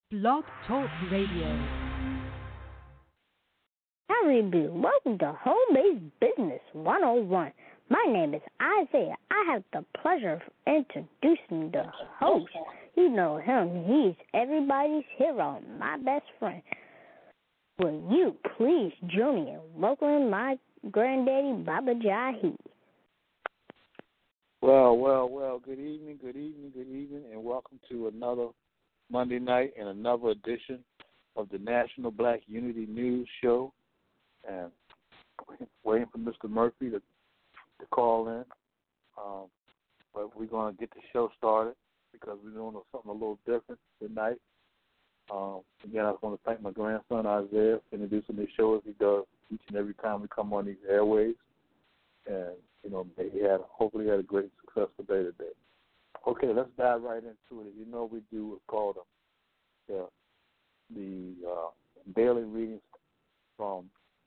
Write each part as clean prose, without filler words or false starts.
Blog Talk Radio. Howdy, welcome to Home Based Business 101. My name is Isaiah. I have the pleasure of introducing the host. You know him. He's everybody's hero, my best friend. Will you please join me in welcoming my granddaddy, Baba Jahi? Well. Good evening, and welcome to another Monday night and another edition of the National Black Unity News Show. And waiting for Mr. Murphy to call in. But we're going to get the show started because we're doing something a little different tonight. Again, I just want to thank my grandson, Isaiah, for introducing this show as he does each and every time we come on these airways. And, hopefully he had a great, successful day today. Okay, let's dive right into it. As you know, we do what's called the daily readings from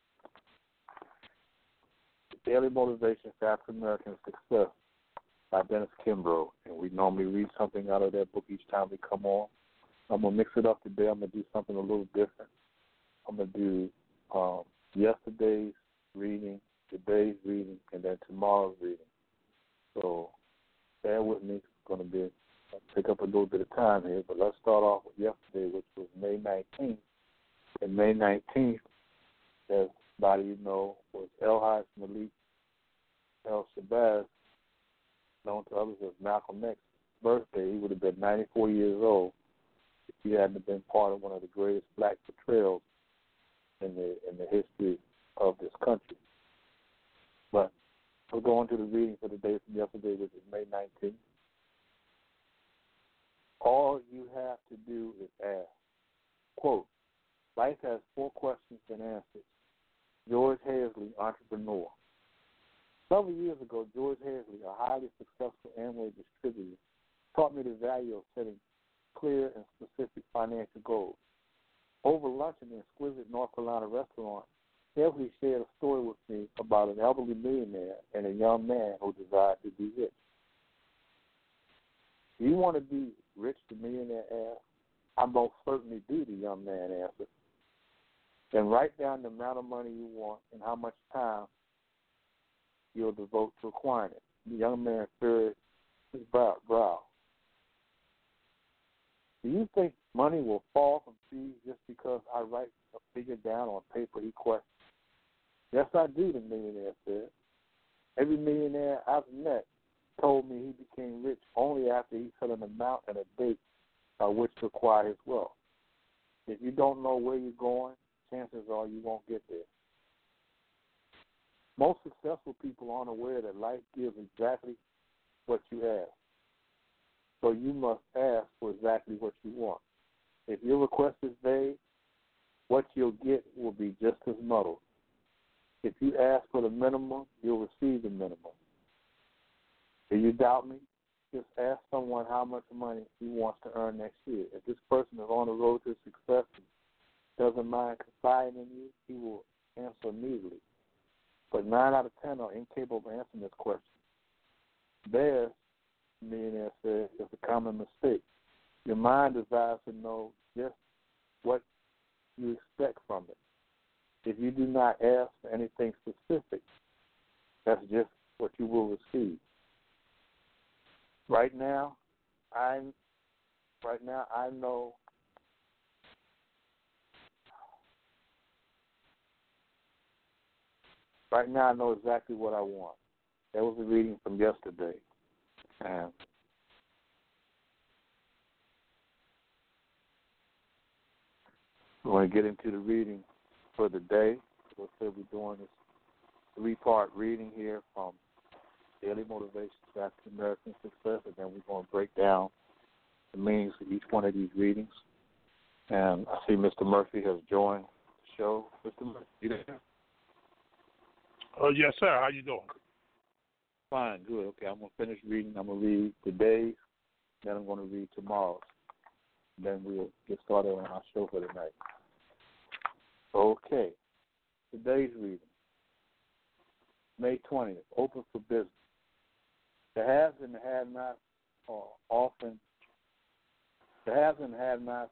Daily Motivation for African American Success by Dennis Kimbrough. And we normally read something out of that book each time we come on. I'm going to mix it up today. I'm going to do something a little different. I'm going to do yesterday's reading, today's reading, and then tomorrow's reading. So bear with me. It's going to take up a little bit of time here, but let's start off with yesterday, which was May 19th. And May 19th, as everybody you know, was El-Haj Malik El-Shabazz, known to others as Malcolm X's birthday. He would have been 94 years old if he hadn't been part of one of the greatest black portrayals in the history of this country. But we'll go on to the reading for the day from yesterday, which is May 19th. All you have to do is ask. Quote, life has 4 questions and answers. George Hazley, entrepreneur. Several years ago, George Hazley, a highly successful Amway distributor, taught me the value of setting clear and specific financial goals. Over lunch in an exquisite North Carolina restaurant, Hazley shared a story with me about an elderly millionaire and a young man who desired to be rich. Do you want to be rich, the millionaire asked. I most certainly do, the young man answered. Then write down the amount of money you want and how much time you'll devote to acquiring it. The young man furrowed his brow. Do you think money will fall from trees just because I write a figure down on paper, he questioned. Yes, I do, the millionaire said. Every millionaire I've met told me he became rich only after he set an amount and a date by which to acquire his wealth. If you don't know where you're going, chances are you won't get there. Most successful people aren't aware that life gives exactly what you ask. So you must ask for exactly what you want. If your request is vague, what you'll get will be just as muddled. If you ask for the minimum, you'll receive the minimum. Do you doubt me? Just ask someone how much money he wants to earn next year. If this person is on the road to success and doesn't mind confiding in you, he will answer immediately. But 9 out of 10 are incapable of answering this question. Theirs, the millionaire said, is a common mistake. Your mind desires to know just what you expect from it. If you do not ask for anything specific, that's just what you will receive. Right now, I know exactly what I want. That was a reading from yesterday. And we're going to get into the reading for the day. We'll still be doing this 3-part reading here from Daily Motivation for African American Success, and then we're going to break down the meanings of each one of these readings. And I see Mr. Murphy has joined the show. Mr. Murphy, you there? Oh, yes, sir. How you doing? Fine, good. Okay, I'm going to finish reading. I'm going to read today's, then I'm going to read tomorrow's. Then we'll get started on our show for the night. Okay, today's reading, May 20th, open for business. The haves and the have-nots are often The haves and have-nots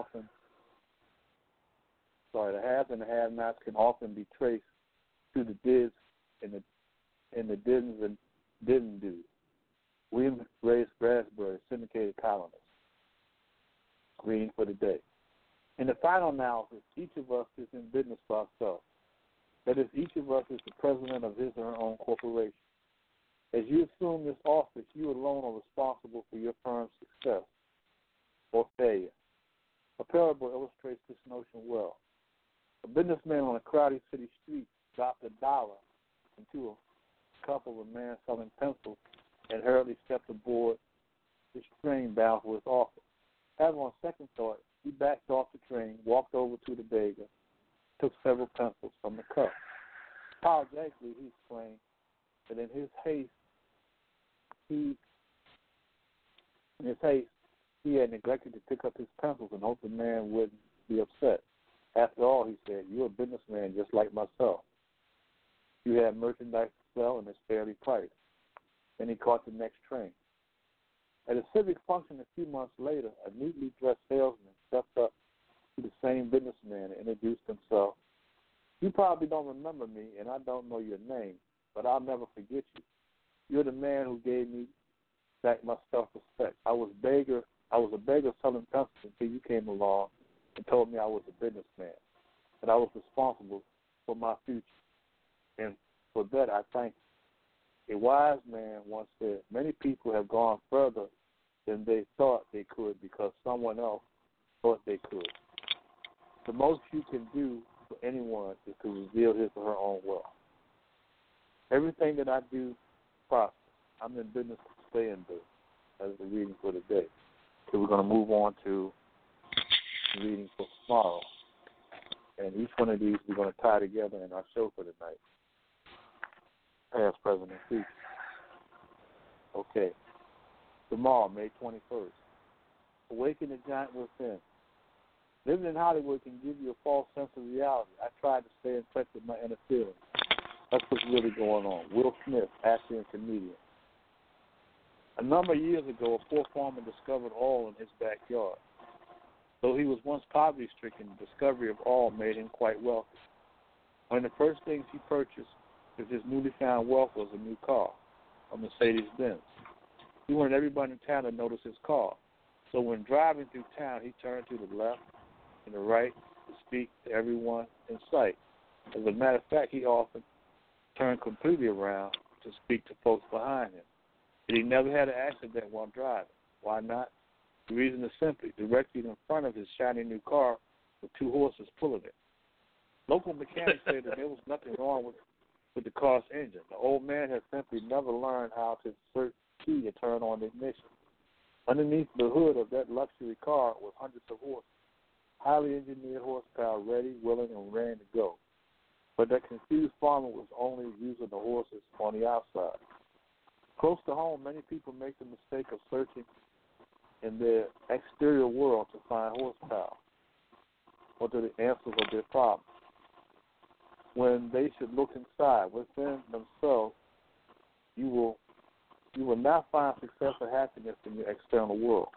can often be traced to the dids and the didn't and didn't do. William Ray Bradbury, syndicated columnist. Reading for the day. In the final analysis, each of us is in business for ourselves. That is, each of us is the president of his or her own corporation. As you assume this office, you alone are responsible for your firm's success or failure. A parable illustrates this notion well. A businessman on a crowded city street dropped $1 into a cup of a man selling pencils and hurriedly stepped aboard his train bound for his office. Having on second thought, he backed off the train, walked over to the beggar, took several pencils from the cup. Apologetically, he explained that in his haste, he had neglected to pick up his pencils and hoped the man wouldn't be upset. After all, he said, you're a businessman just like myself. You have merchandise to sell and it's fairly priced. Then he caught the next train. At a civic function a few months later, a neatly dressed salesman stepped up to the same businessman and introduced himself. You probably don't remember me, and I don't know your name, but I'll never forget you. You're the man who gave me back my self-respect. I was a beggar selling pencils until you came along and told me I was a businessman, that I was responsible for my future. And for that, I thank you. A wise man once said, many people have gone further than they thought they could because someone else thought they could. The most you can do for anyone is to reveal his or her own wealth. Everything that I do prospers. I'm in business to stay in business. That is the reading for today. So we're going to move on to the reading for tomorrow. And each one of these we're going to tie together in our show for tonight. Past, present, and future. Okay. Tomorrow, May 21st. Awaken the giant within. Living in Hollywood can give you a false sense of reality. I tried to stay in touch with my inner feelings. That's what's really going on. Will Smith, actor and comedian. A number of years ago, a poor farmer discovered oil in his backyard. Though he was once poverty-stricken, the discovery of oil made him quite wealthy. One of the first things he purchased with his newly found wealth was a new car, a Mercedes-Benz. He wanted everybody in town to notice his car. So when driving through town, he turned to the left and the right to speak to everyone in sight. As a matter of fact, he often turned completely around to speak to folks behind him. But he never had an accident while driving. Why not? The reason is simply, directly in front of his shiny new car were two horses pulling it. Local mechanics said that there was nothing wrong with the car's engine. The old man had simply never learned how to insert the key and turn on the ignition. Underneath the hood of that luxury car was hundreds of horses, highly engineered horsepower, ready, willing, and raring to go. But that confused farmer was only using the horses on the outside. Close to home, many people make the mistake of searching in their exterior world to find horsepower or to the answers of their problems, when they should look inside within themselves. You will not find success or happiness in your external world.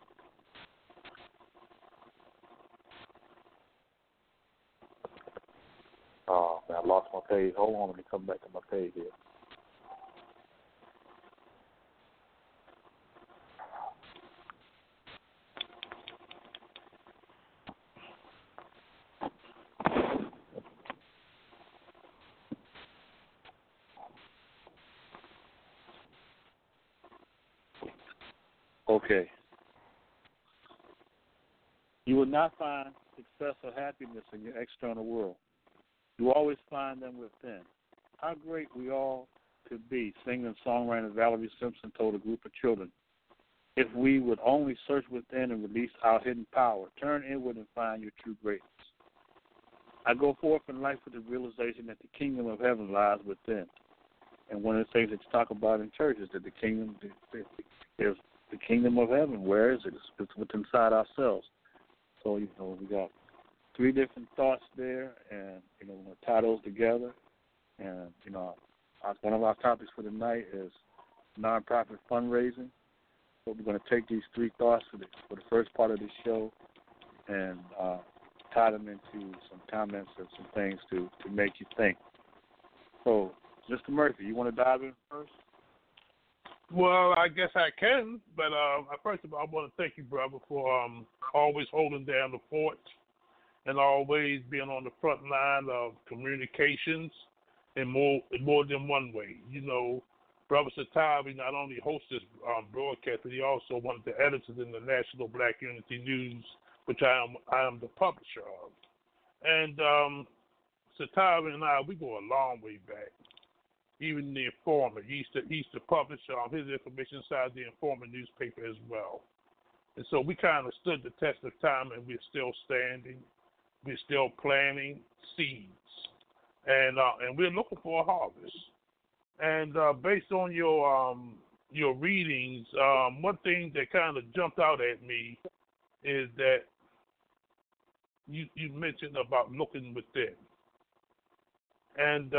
Oh, man, I lost my page. Hold on, let me come back to my page here. Okay. You will not find success or happiness in your external world. You always find them within. How great we all could be, singer and songwriter Valerie Simpson told a group of children. If we would only search within and release our hidden power, turn inward and find your true greatness. I go forth in life with the realization that the kingdom of heaven lies within. And one of the things that you talk about in church is that the kingdom is the kingdom of heaven. Where is it? It's within inside ourselves. So, we got 3 different thoughts there, and, we're going to tie those together. And, one of our topics for tonight is nonprofit fundraising. So we're going to take these three thoughts for the first part of the show and tie them into some comments or some things to make you think. So, Mr. Murphy, you want to dive in first? Well, I guess I can, but first of all, I want to thank you, brother, for always holding down the fort and always being on the front line of communications in more than one way. You know, Brother Satavi not only hosts this broadcast, but he also one of the editors in the National Black Unity News, which I am the publisher of. And Satavi and I, we go a long way back. Even the Informer, he used to publish his information inside the Informer newspaper as well. And so we kind of stood the test of time, and we're still standing. We're still planting seeds, and we're looking for a harvest. And based on your readings, one thing that kind of jumped out at me is that you mentioned about looking within, and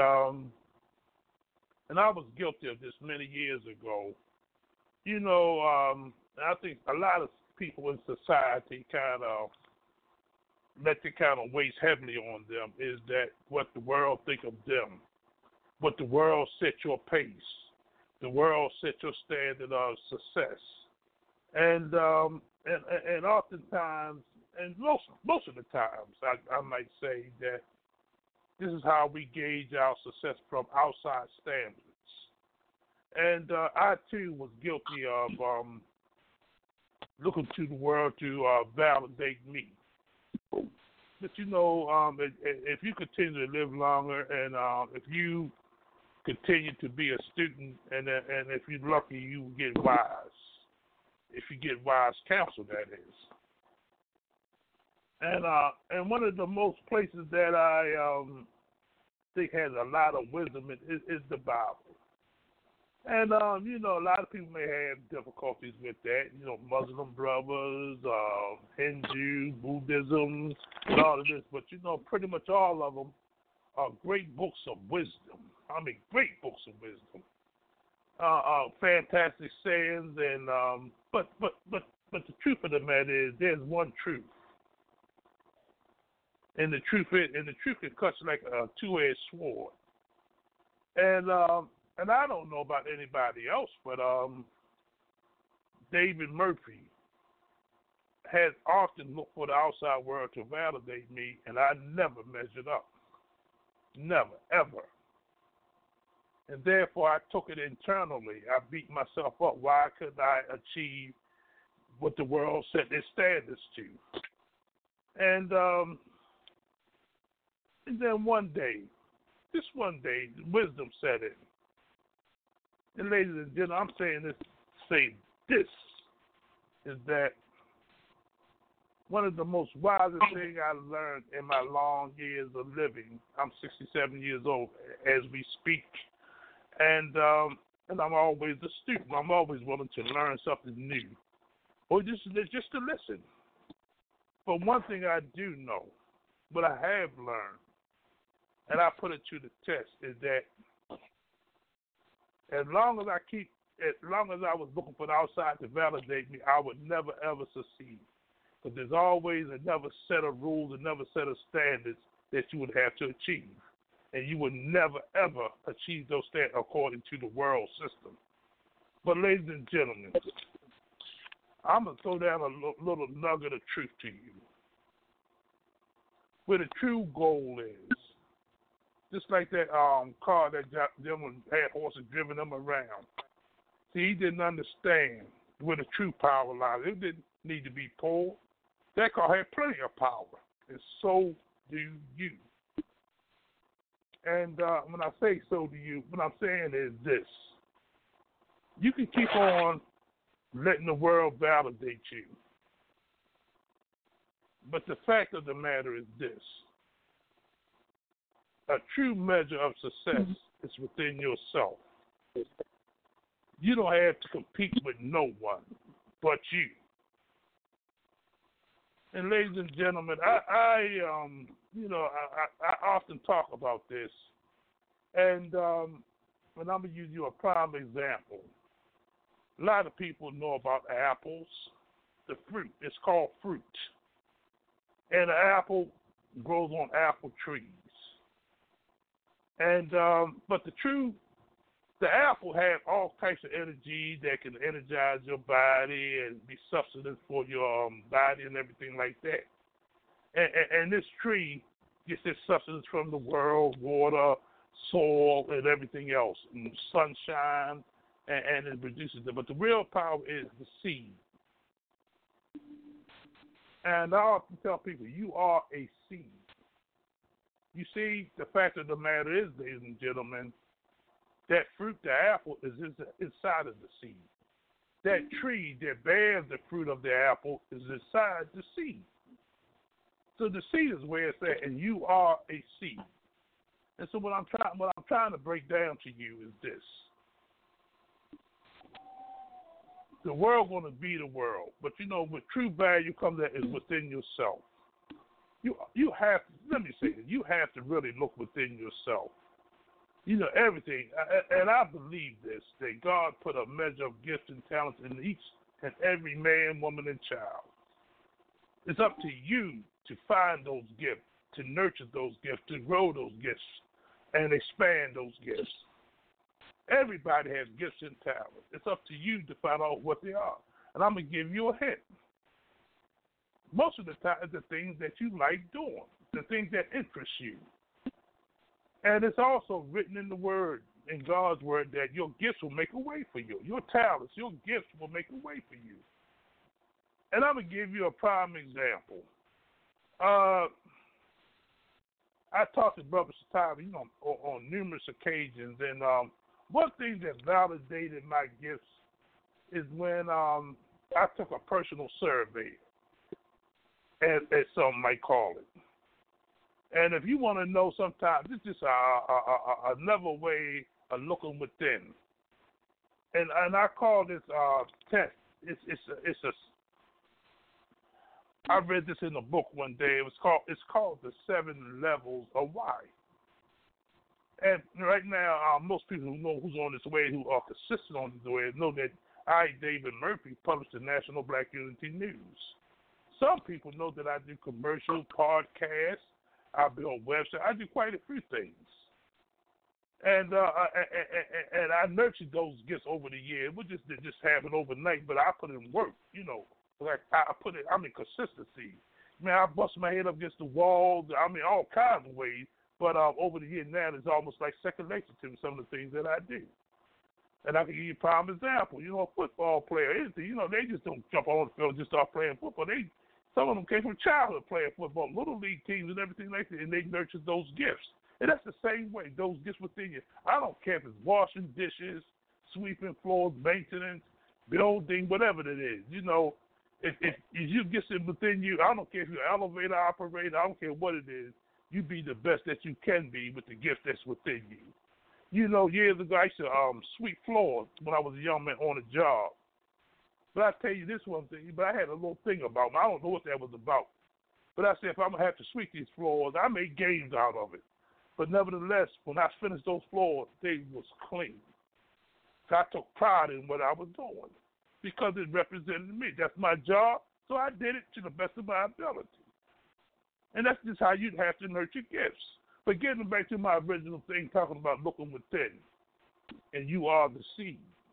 I was guilty of this many years ago. You know, I think a lot of people in society kind of let it kind of weighs heavily on them is that what the world think of them, what the world set your pace, the world set your standard of success, and oftentimes, and most of the times, I might say that this is how we gauge our success from outside standards. And I, too, was guilty of looking to the world to validate me. But, you know, if you continue to live longer and if you continue to be a student and if you're lucky, you will get wise. If you get wise counsel, that is. And one of the most places that I think has a lot of wisdom is the Bible. And, you know, a lot of people may have difficulties with that. You know, Muslim brothers, Hindu, Buddhism, and all of this. But, you know, pretty much all of them are great books of wisdom. I mean, great books of wisdom. Fantastic sayings. And but the truth of the matter is there's one truth. And the truth can cut like a two-edged sword. And I don't know about anybody else, but David Murphy has often looked for the outside world to validate me, and I never measured up. Never, ever. And therefore, I took it internally. I beat myself up. Why couldn't I achieve what the world set their standards to? And then one day, wisdom set in. And ladies and gentlemen, I'm saying this is that one of the most wisest things I learned in my long years of living. I'm 67 years old as we speak, and I'm always a student. I'm always willing to learn something new, or just to listen. But one thing I do know, what I have learned, and I put it to the test, is that as long as I was looking for the outside to validate me, I would never, ever succeed. Because there's always another set of rules, another set of standards that you would have to achieve. And you would never, ever achieve those standards according to the world system. But ladies and gentlemen, I'm going to throw down a little nugget of truth to you. Where the true goal is. Just like that car that gentleman had horses driving them around. See, he didn't understand where the true power lies. It didn't need to be pulled. That car had plenty of power, and so do you. And when I say so do you, what I'm saying is this. You can keep on letting the world validate you. But the fact of the matter is this. A true measure of success is within yourself. You don't have to compete with no one but you. And ladies and gentlemen, I often talk about this, and I'm gonna use you a prime example. A lot of people know about apples, the fruit. It's called fruit. And an apple grows on apple trees. And but the apple has all types of energy that can energize your body and be sustenance for your body and everything like that. And this tree gets its sustenance from the world, water, soil, and everything else, and sunshine, and it produces it. But the real power is the seed. And I often tell people, you are a seed. You see, the fact of the matter is, ladies and gentlemen, that fruit, the apple, is inside of the seed. That tree that bears the fruit of the apple is inside the seed. So the seed is where it's at, and you are a seed. And so what I'm trying to break down to you is this: the world going to be the world, but you know, with true value comes that is within yourself. You have to, let me say this, you have to really look within yourself. You know, everything, and I believe this, that God put a measure of gifts and talents in each and every man, woman, and child. It's up to you to find those gifts, to nurture those gifts, to grow those gifts, and expand those gifts. Everybody has gifts and talents. It's up to you to find out what they are. And I'm going to give you a hint. Most of the time, it's the things that you like doing, the things that interest you. And it's also written in the Word, in God's Word, that your gifts will make a way for you. Your talents, your gifts will make a way for you. And I'm going to give you a prime example. I talked to Brother Satari, you know, on numerous occasions, and one thing that validated my gifts is when I took a personal survey, as some might call it. And if you want to know, sometimes it's just another way of looking within. And I call this test. I read this in a book one day. It's called The 7 Levels of Why. And right now, most people who know who's on this way, who are consistent on this way, know that I, David Murphy, published the National Black Unity News. Some people know that I do commercial podcasts. I build websites. I do quite a few things. And I nurtured those gifts over the years. It just happened overnight, but I put in work, you know. Like I'm in consistency. Man, I bust my head up against the wall. I mean, all kinds of ways. But over the years now, it's almost like second nature to me, some of the things that I do. And I can give you a prime example. You know, a football player, you know, they just don't jump on the field and just start playing football. Some of them came from childhood playing football, little league teams and everything like that, and they nurtured those gifts. And that's the same way, those gifts within you. I don't care if it's washing dishes, sweeping floors, maintenance, building, whatever it is. You know, if you get it within you, I don't care if you're an elevator operator, I don't care what it is, you be the best that you can be with the gift that's within you. You know, years ago, I used to sweep floors when I was a young man on a job. But I tell you this one thing, but I had a little thing about me. I don't know what that was about. But I said, if I'm going to have to sweep these floors, I made games out of it. But nevertheless, when I finished those floors, they was clean. So I took pride in what I was doing because it represented me. That's my job, so I did it to the best of my ability. And that's just how you'd have to nurture gifts. But getting back to my original thing, talking about looking within, and you are the seed.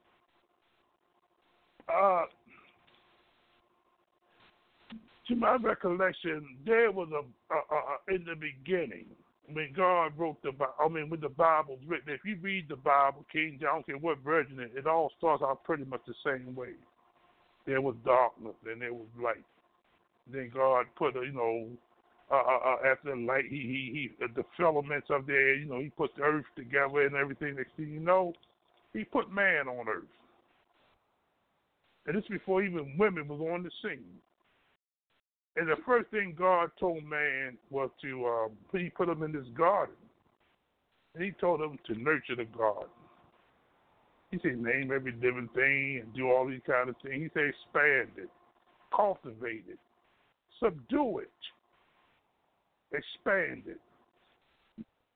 To my recollection, there was in the beginning, when God wrote when the Bible was written, if you read the Bible, King James, I don't care what version it all starts out pretty much the same way. There was darkness, and there was light. Then God put, after the light, he the filaments of there, he put the earth together and everything. Next thing you know, he put man on earth. And this before even women was on the scene. And the first thing God told man was he put him in this garden. And he told him to nurture the garden. He said, name every living thing and do all these kind of things. He said, expand it, cultivate it, subdue it, expand it.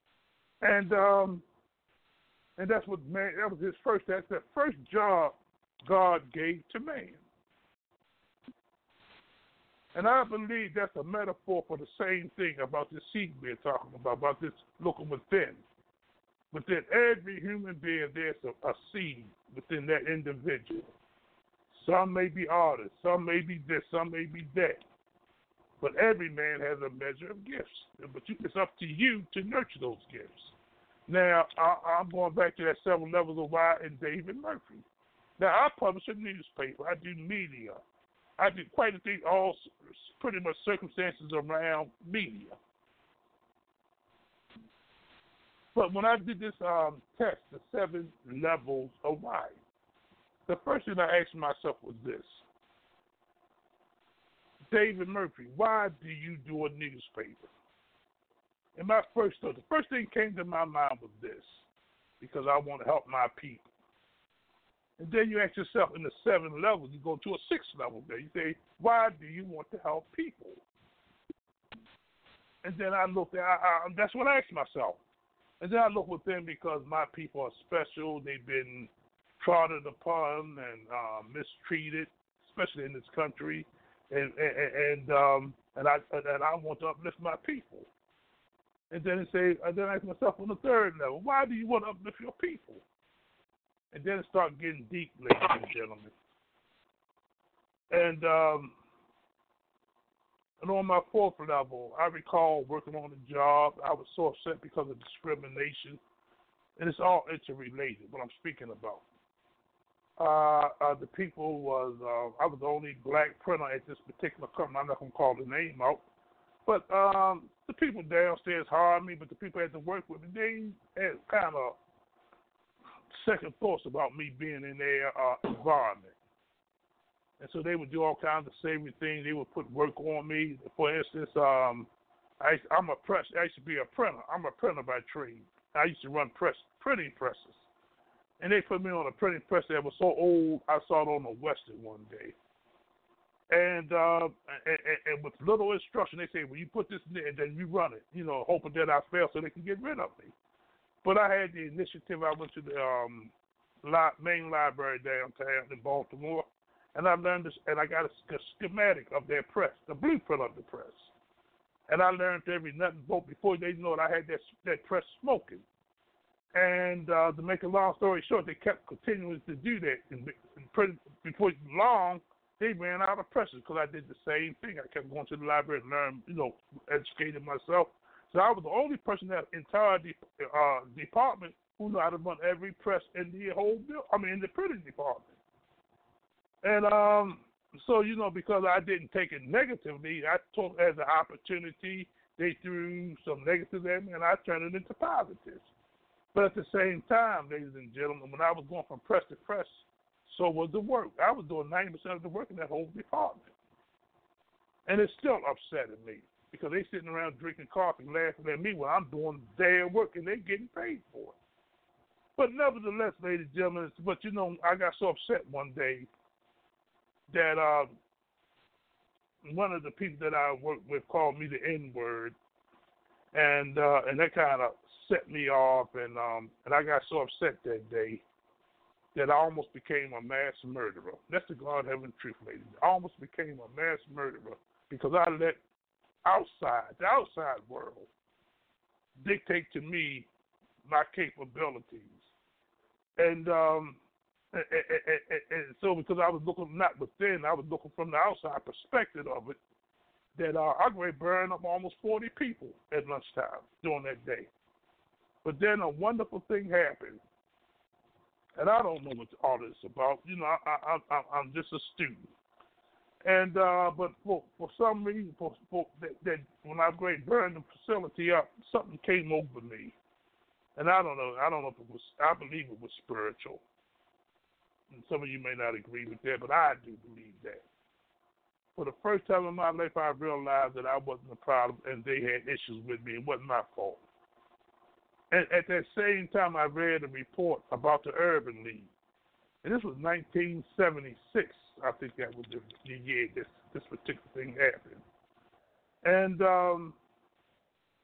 And that's what man, that was his first, that's the first job God gave to man. And I believe that's a metaphor for the same thing about this seed we're talking about this looking within. Within every human being, there's a seed within that individual. Some may be artists, some may be this, some may be that. But every man has a measure of gifts. But it's up to you to nurture those gifts. Now, I'm going back to that 7 levels of why and David Murphy. Now, I publish a newspaper. I do media. I do quite a thing, all pretty much circumstances around media. But when I did this test, the 7 levels of why, the first thing I asked myself was this. David Murphy, why do you do a newspaper? And the first thing came to my mind was this, because I want to help my people. And then you ask yourself, in the 7 levels, you go to a 6 level there. You say, why do you want to help people? And then I looked at, that's what I asked myself. And then I look within because my people are special. They've been trodden upon and mistreated, especially in this country. And I want to uplift my people. And then I ask myself on the 3rd level, why do you want to uplift your people? And then it starts getting deep, ladies and gentlemen. And on my 4th level, I recall working on a job. I was so upset because of discrimination. And it's all interrelated, what I'm speaking about. The people was, I was the only black printer at this particular company. I'm not going to call the name out. But the people downstairs hired me, but the people I had to work with me, they had kind of second thoughts about me being in their environment. And so they would do all kinds of savory things. They would put work on me. For instance, I used to be a printer. I'm a printer by trade. I used to run printing presses. And they put me on a printing press that was so old, I saw it on the Western one day. And with little instruction, they say, well, you put this in there and then you run it, hoping that I fail so they can get rid of me. But I had the initiative. I went to the main library downtown in Baltimore, and I learned this, and I got a schematic of their press, the blueprint of the press. And I learned every nut and bolt. Before they know it, I had that press smoking. And to make a long story short, they kept continuing to do that. And before long, they ran out of presses because I did the same thing. I kept going to the library and learned, educated myself. So I was the only person in that entire department who knew how to run every press in the in the printing department. And so, because I didn't take it negatively, I took it as an opportunity. They threw some negatives at me, and I turned it into positives. But at the same time, ladies and gentlemen, when I was going from press to press, so was the work. I was doing 90% of the work in that whole department. And it's still upsetting me because they sitting around drinking coffee, laughing at me while I'm doing their work and they're getting paid for it. But nevertheless, ladies and gentlemen, I got so upset one day that one of the people that I worked with called me the N-word, and that kind of set me off, and I got so upset that day that I almost became a mass murderer. That's the God heaven truth, ladies. I almost became a mass murderer because I let the outside world dictate to me my capabilities. And so because I was looking not within, I was looking from the outside perspective of it, that I could burn up almost 40 people at lunchtime during that day. But then a wonderful thing happened. And I don't know what all this is about. I'm just a student. And but for some reason, that when I burned the facility up, something came over me. And I don't know if it was. I believe it was spiritual. And some of you may not agree with that, but I do believe that. For the first time in my life, I realized that I wasn't a problem, and they had issues with me. It wasn't my fault. And at that same time, I read a report about the Urban League. And this was 1976. I think that was the year this particular thing happened. And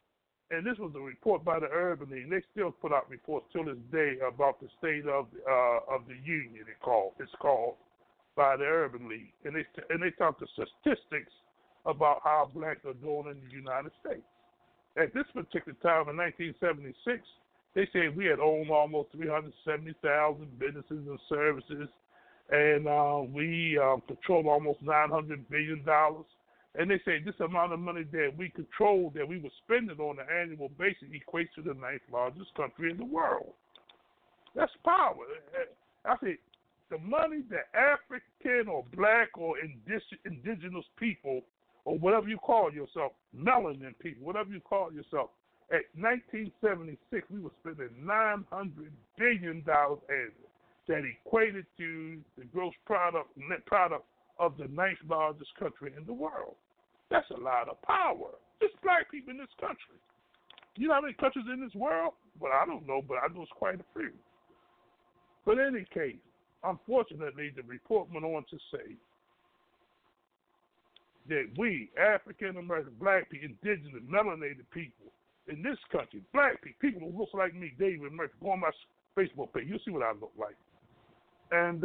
and this was a report by the Urban League. They still put out reports till this day about the state of the union. It's called by the Urban League, and they talk the statistics about how blacks are doing in the United States. At this particular time in 1976, they said we had owned almost 370,000 businesses and services, and we controlled almost $900 billion. And they say this amount of money that we controlled, that we were spending on an annual basis, equates to the ninth largest country in the world. That's power. I say the money that African or black or indigenous people, or whatever you call yourself, melanin people, whatever you call yourself, at 1976 we were spending $900 billion annually. That equated to the gross product, net product of the ninth largest country in the world. That's a lot of power. Just black people in this country. You know how many countries in this world? Well, I don't know, but I know it's quite a few. But in any case, unfortunately, the report went on to say that we, African American, black people, indigenous, melanated people in this country, black people who look like me, David Murphy, go on my Facebook page, you'll see what I look like. And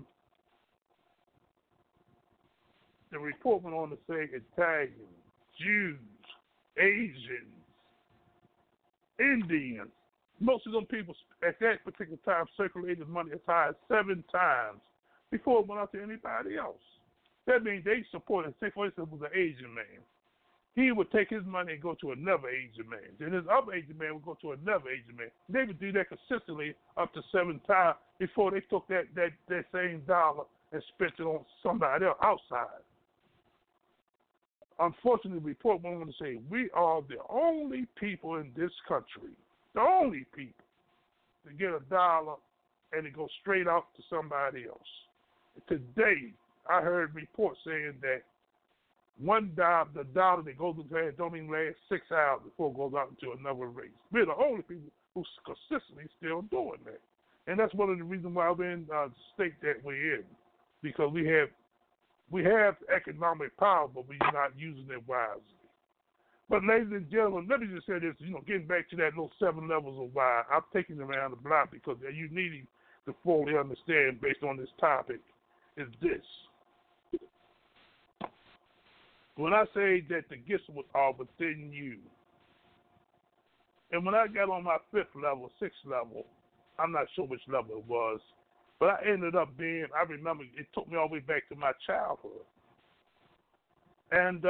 the report went on to say Italians, Jews, Asians, Indians, most of them people at that particular time circulated money as high as 7 times before it went out to anybody else. That means they supported, say for instance, was an Asian man. He would take his money and go to another Asian man. Then his other Asian man would go to another Asian man. They would do that consistently up to 7 times before they took that same dollar and spent it on somebody else outside. Unfortunately, the report went on to say we are the only people in this country, the only people, to get a dollar and it goes straight out to somebody else. Today, I heard reports saying that the dollar that goes into hand don't even last 6 hours before it goes out into another race. We're the only people who's consistently still doing that. And that's one of the reasons why we're in the state that we're in, because we have economic power, but we're not using it wisely. But ladies and gentlemen, let me just say this, getting back to that little 7 levels of why, I'm taking around the block because you need to fully understand based on this topic is this. When I say that the gifts are within you, and when I got on my 5th level, 6th level, I'm not sure which level it was, but I ended up I remember it took me all the way back to my childhood. And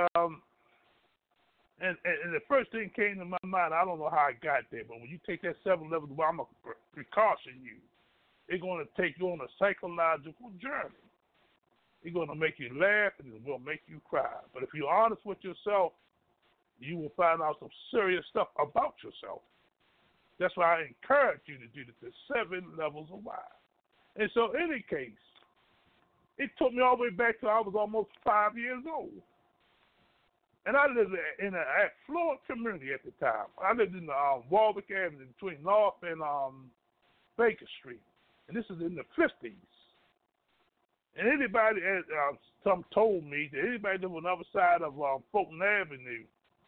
the first thing came to my mind, I don't know how I got there, but when you take that 7 level, I'm going to precaution you. It's going to take you on a psychological journey. It's going to make you laugh and it's going to make you cry. But if you're honest with yourself, you will find out some serious stuff about yourself. That's why I encourage you to do the 7 levels of why. And so, in any case, it took me all the way back till I was almost 5 years old. And I lived in an affluent community at the time. I lived in Warwick Avenue between North and Baker Street. And this is in the 50s. And anybody, some told me that anybody that was on the other side of Fulton Avenue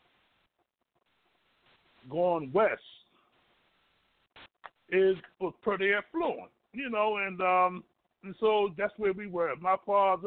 going west was pretty affluent, and so that's where we were. My father,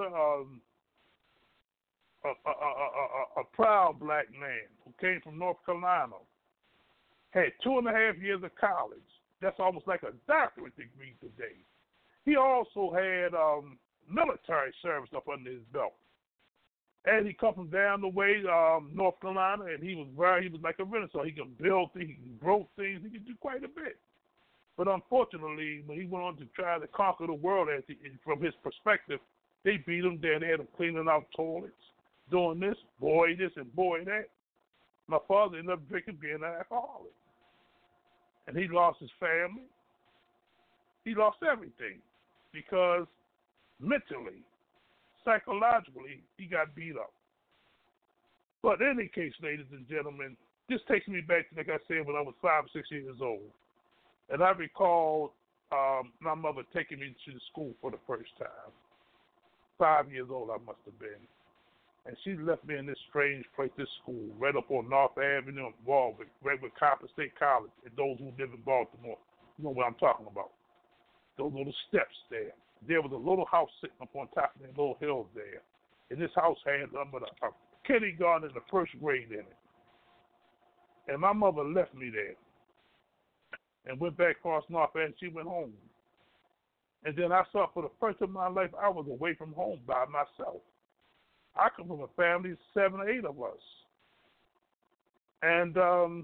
a proud black man who came from North Carolina, had 2.5 years of college. That's almost like a doctorate degree today. He also had military service up under his belt. And he come from down the way, North Carolina, and he was like a renaissance. He could build things, he could grow things, he could do quite a bit. But unfortunately, when he went on to try to conquer the world, from his perspective, they beat him there. They had him cleaning out toilets, doing this, boy that. My father ended up drinking, being an alcoholic. And he lost his family. He lost everything because mentally, psychologically, he got beat up. But in any case, ladies and gentlemen, this takes me back to, like I said, when I was 5 or 6 years old. And I recall my mother taking me to the school for the first time. 5 years old I must have been. And she left me in this strange place, this school, right up on North Avenue in Warwick, right with Coppin State College. And those who live in Baltimore, you know what I'm talking about. Those little steps there. There was a little house sitting up on top of that little hill there. And this house had a kindergarten and the first grade in it. And my mother left me there and went back across North Avenue. She went home. And then I saw for the first time in my life, I was away from home by myself. I come from a family of 7 or 8 of us. And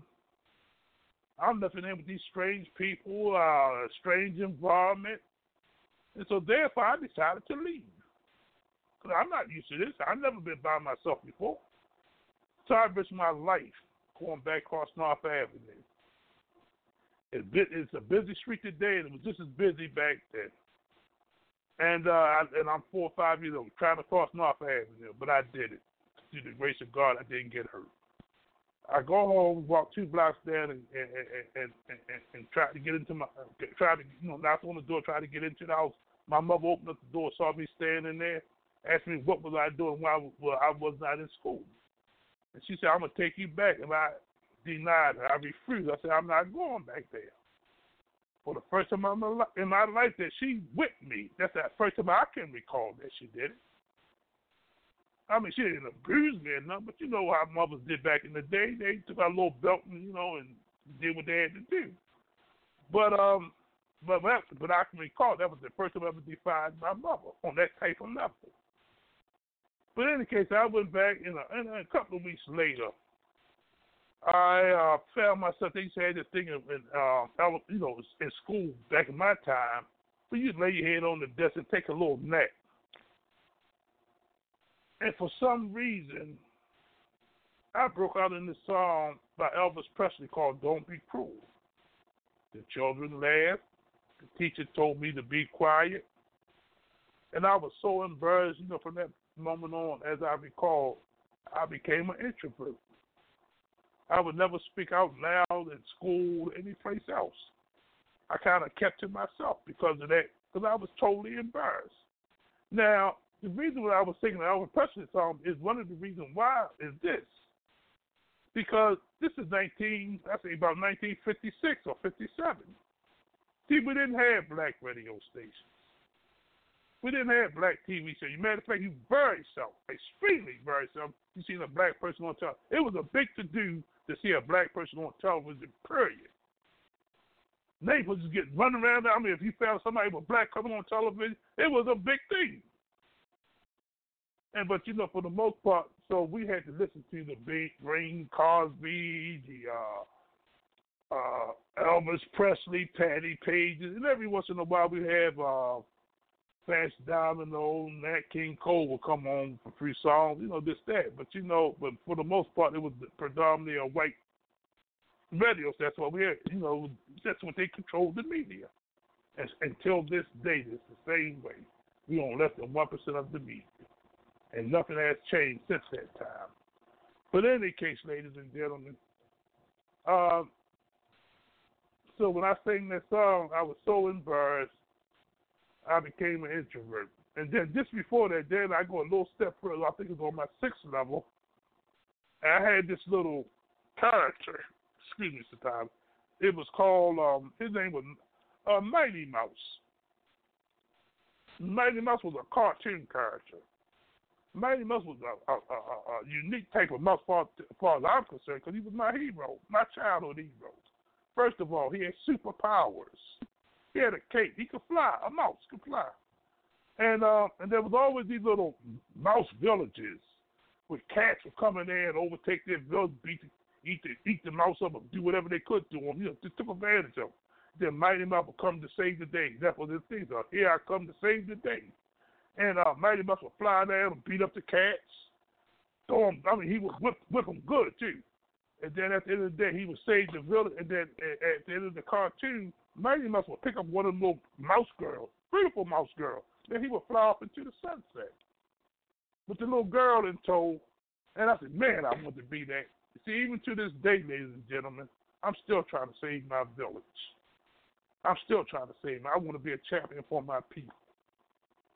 I'm living in with these strange people, strange environment. And so therefore I decided to leave. Because I'm not used to this. I've never been by myself before. So I risked my life going back across North Avenue. It's a busy street today, and it was just as busy back then. And I'm 4 or 5 years old, trying to cross North Avenue, but I did it. Through the grace of God, I didn't get hurt. I go home, walk 2 blocks down, and try to get into knock on the door, try to get into the house. My mother opened up the door, saw me standing there, asked me what was I doing while I was not in school. And she said, I'm going to take you back. And I denied her. I refused. I said, I'm not going back there. For the first time in my life that she whipped me. That's the first time I can recall that she did it. I mean, she didn't abuse me or nothing, but you know how mothers did back in the day. They took our little belt and, and did what they had to do. But I can recall that was the first time I ever defied my mother on that type of level. But in any case, I went back, and a couple of weeks later, I found myself. They used to have this thing in school back in my time, where you'd lay your head on the desk and take a little nap. And for some reason, I broke out in this song by Elvis Presley called "Don't Be Cruel." The children laughed. The teacher told me to be quiet, and I was so embarrassed. From that moment on, as I recall, I became an introvert. I would never speak out loud in school or any place else. I kind of kept to myself because of that, because I was totally embarrassed. Now, the reason why I was singing the Elvis Presley song is one of the reasons why is this. Because this is about 1956 or 57. See, we didn't have black radio stations. We didn't have black TV shows. Matter of fact, you very seldom, extremely very seldom, you seen a black person on television. It was a big to-do to see a black person on television, period. Neighbors just get running around. I mean, if you found somebody with black coming on television, it was a big thing. But for the most part, so we had to listen to the Bing Cosby, the Elvis Presley, Patty Page, and every once in a while we have Flash Domino, Nat King Cole will come on for 3 songs, this, that. But for the most part, it was predominantly a white radios. That's what we had. That's what they controlled the media. And until this day, it's the same way. We own less than 1% of the media. And nothing has changed since that time. But in any case, ladies and gentlemen, so when I sang that song, I was so embarrassed, I became an introvert. And then just before that, then I go a little step further. I think it was on my 6th level. And I had this little character. Excuse me, sometimes. It was called, his name was Mighty Mouse. Mighty Mouse was a cartoon character. Mighty Mouse was a unique type of mouse as far as I'm concerned, because he was my hero, my childhood hero. First of all, he had superpowers. He had a cape. He could fly. A mouse could fly. And there was always these little mouse villages where cats would come in there and overtake their village, eat the mouse up, and do whatever they could to them. Just took advantage of them. Then Mighty Mouse would come to save the day. That was his thing. Here I come to save the day. And Mighty Mouse would fly down and beat up the cats. Throw them. I mean, he would whip them good, too. And then at the end of the day, he would save the village. And then at the end of the cartoon, Mighty Mouse would pick up one of the little mouse girls, beautiful mouse girl. Then he would fly off into the sunset with the little girl in tow. And I said, man, I want to be that. See, even to this day, ladies and gentlemen, I'm still trying to save my village. I'm still trying to save. I want to be a champion for my people.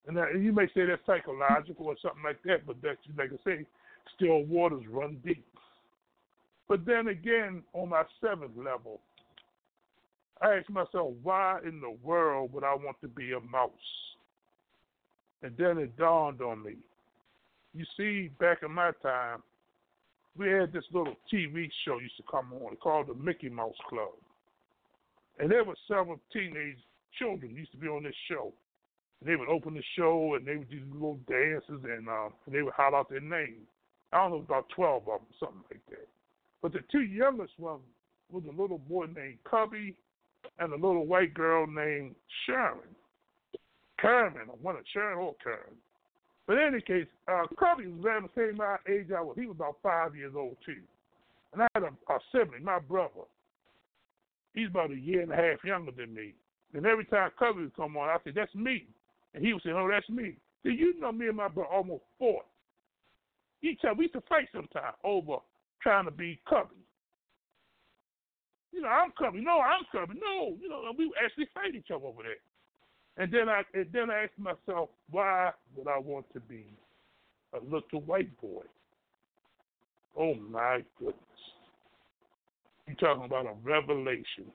And you may say that's psychological or something like that, but that's, like I say, still waters run deep. But then again, on my seventh level, I asked myself, why in the world would I want to be a mouse? And then it dawned on me. You see, back in my time, we had this little TV show used to come on called the Mickey Mouse Club. And there were several teenage children used to be on this show. And they would open the show and they would do little dances and they would holler out their name. I don't know, about 12 of them, something like that. But the two youngest ones was a little boy named Cubby and a little white girl named Sharon. Carmen, I wanted Sharon or Karen. But in any case, Cubby was around the same age I was. He was about 5 years old, too. And I had a sibling, my brother. He's about a year and a half younger than me. And every time Cubby would come on, I said, that's me. And he would say, oh, that's me. Did you know me and my brother almost fought? We used to fight sometimes over trying to be Cubby. You know, I'm Cubby. No, I'm Cubby. No, you know, we actually fight each other over that. And then I asked myself, why would I want to be a little white boy? Oh, my goodness. You're talking about a revelation.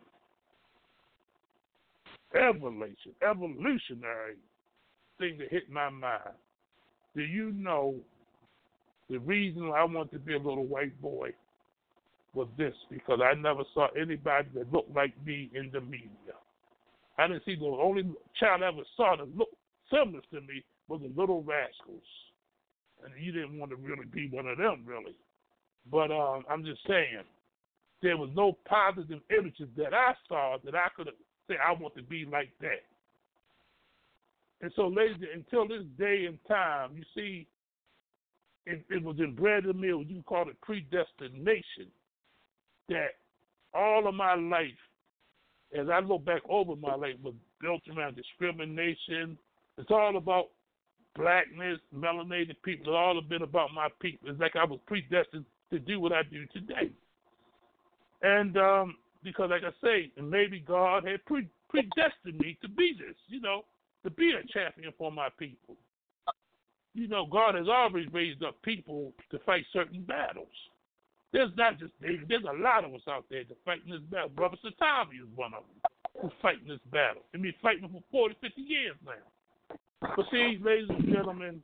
Evolutionary thing that hit my mind. Do you know the reason I wanted to be a little white boy was this? Because I never saw anybody that looked like me in the media. I didn't see the only child I ever saw that looked similar to me was the Little Rascals. And you didn't want to really be one of them, really. But I'm just saying, there was no positive images that I saw that I could say I want to be like that. And so, ladies, until this day and time, you see, it was inbred in me, you call it predestination, that all of my life, as I look back over my life, was built around discrimination. It's all about blackness, melanated people. It's all been about my people. It's like I was predestined to do what I do today. And because, like I say, maybe God had predestined me to be this, you know, to be a champion for my people. You know, God has always raised up people to fight certain battles. There's not just David. There's a lot of us out there that fighting this battle. Brother Satavi is one of them who's fighting this battle. And been fighting for 40, 50 years now. But see, ladies and gentlemen,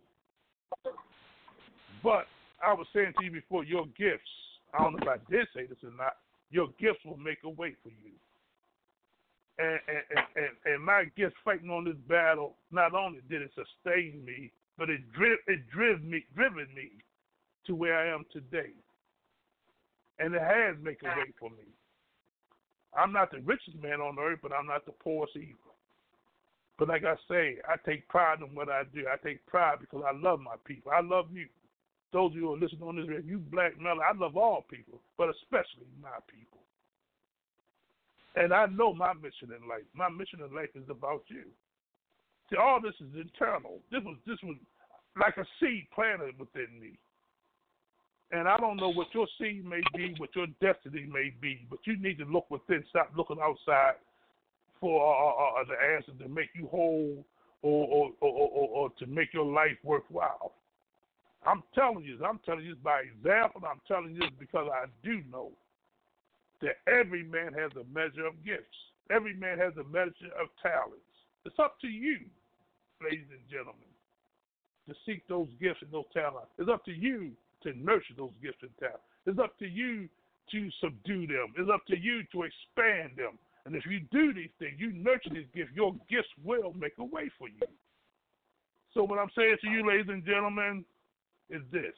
but I was saying to you before, your gifts, I don't know if I did say this or not, your gifts will make a way for you. And my gifts fighting on this battle, not only did it sustain me, but it driven me to where I am today. And it has made a way for me. I'm not the richest man on earth, but I'm not the poorest either. But like I say, I take pride in what I do. I take pride because I love my people. I love you. Those of you who are listening on this radio, you black men, I love all people, but especially my people. And I know my mission in life. My mission in life is about you. See, all this is internal. This was like a seed planted within me. And I don't know what your seed may be, what your destiny may be, but you need to look within. Stop looking outside for the answer to make you whole or to make your life worthwhile. I'm telling you this by example. I'm telling you this because I do know that every man has a measure of gifts. Every man has a measure of talents. It's up to you, ladies and gentlemen, to seek those gifts and those talents. It's up to you to nurture those gifts and talents. It's up to you to subdue them. It's up to you to expand them. And if you do these things, you nurture these gifts, your gifts will make a way for you. So what I'm saying to you, ladies and gentlemen, is this.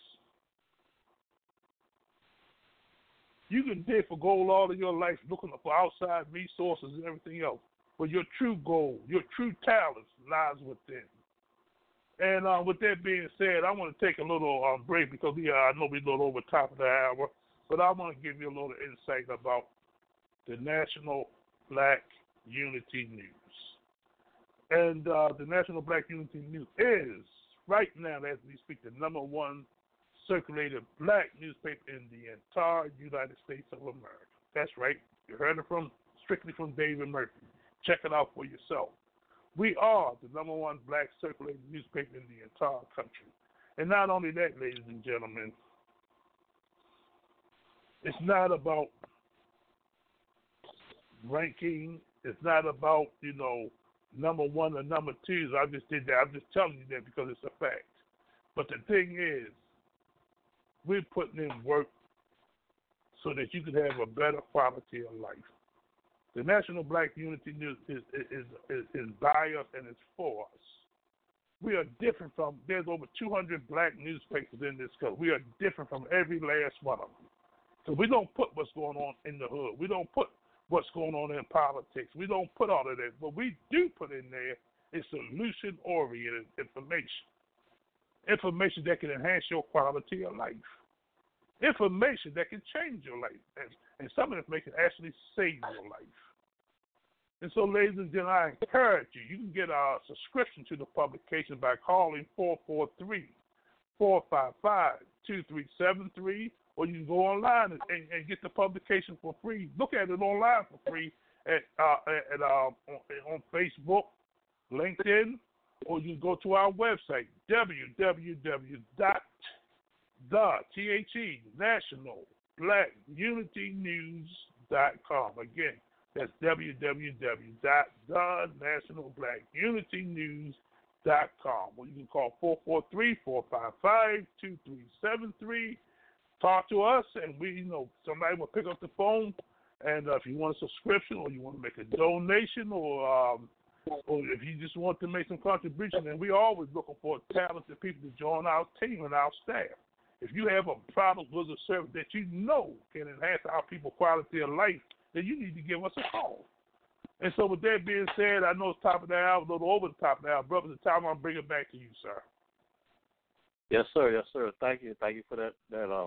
You can dig for gold all of your life looking for outside resources and everything else. But your true goal, your true talents lies within. And with that being said, I want to take a little break because I know we're a little over top of the hour, but I want to give you a little insight about the National Black Unity News. And the National Black Unity News is, right now as we speak, the #1 circulated black newspaper in the entire United States of America. That's right. You heard it strictly from David Murphy. Check it out for yourself. We are the number one black circulating newspaper in the entire country. And not only that, ladies and gentlemen, it's not about ranking. It's not about, number one or number twos. I just did that. I'm just telling you that because it's a fact. But the thing is, we're putting in work so that you can have a better quality of life. The National Black Unity News is by us and it's for us. We are different from, there's over 200 black newspapers in this country. We are different from every last one of them. So we don't put what's going on in the hood. We don't put what's going on in politics. We don't put all of that. What we do put in there is solution-oriented information. Information that can enhance your quality of life. Information that can change your life. And some information actually save your life. And so, ladies and gentlemen, I encourage you. You can get a subscription to the publication by calling 443-455-2373, or you can go online and get the publication for free. Look at it online for free on Facebook, LinkedIn, or you can go to our website, www.nationalblackunitynews.com. Again, that's www.nationalblackunitynews.com. Or you can call 443-455-2373. Talk to us, and somebody will pick up the phone. And if you want a subscription, or you want to make a donation, or if you just want to make some contribution, and we're always looking for talented people to join our team and our staff. If you have a product, goods, or service that you know can enhance our people's quality of life, then you need to give us a call. And so with that being said, I know it's top of the hour, a little over the top of the hour. Brother, the time I'll bring it back to you, sir. Yes, sir. Yes, sir. Thank you for that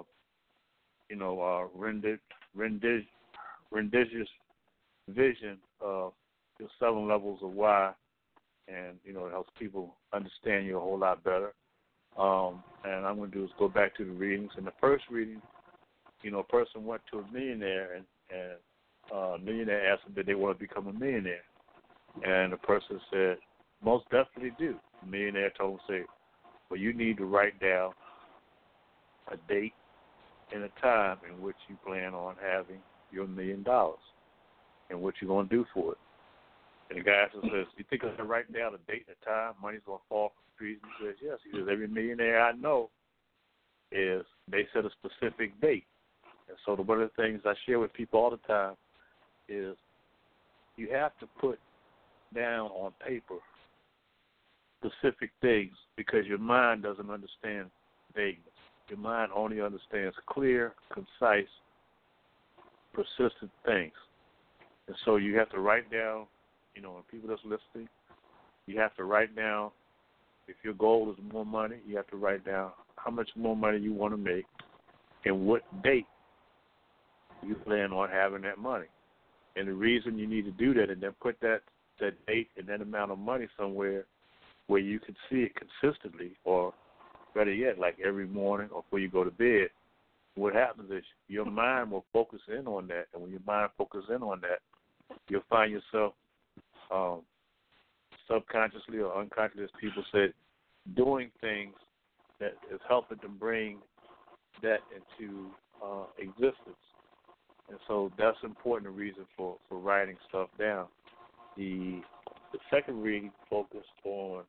rendition vision of the 7 levels of why, and it helps people understand you a whole lot better. And I'm going to do is go back to the readings. In the first reading, a person went to a millionaire, and a millionaire asked them, did they want to become a millionaire? And the person said, most definitely do. The millionaire told him, say, well, you need to write down a date and a time in which you plan on having your $1 million and what you're going to do for it. And the guy says, you think I can write down a date and a time? Money's going to fall from the trees? He says, yes. He says, every millionaire I know they set a specific date. And so one of the things I share with people all the time is you have to put down on paper specific things because your mind doesn't understand vagueness. Your mind only understands clear, concise, persistent things. And so you have to write down, and people that's listening, you have to write down, if your goal is more money, you have to write down how much more money you want to make and what date you plan on having that money. And the reason you need to do that, and then put that date and that amount of money somewhere where you can see it consistently, or better yet, like every morning or before you go to bed, what happens is your mind will focus in on that. And when your mind focuses in on that, you'll find yourself subconsciously or unconsciously, as people said, doing things that is helping to bring that into existence. And so that's an important reason for writing stuff down. The second reading focused on,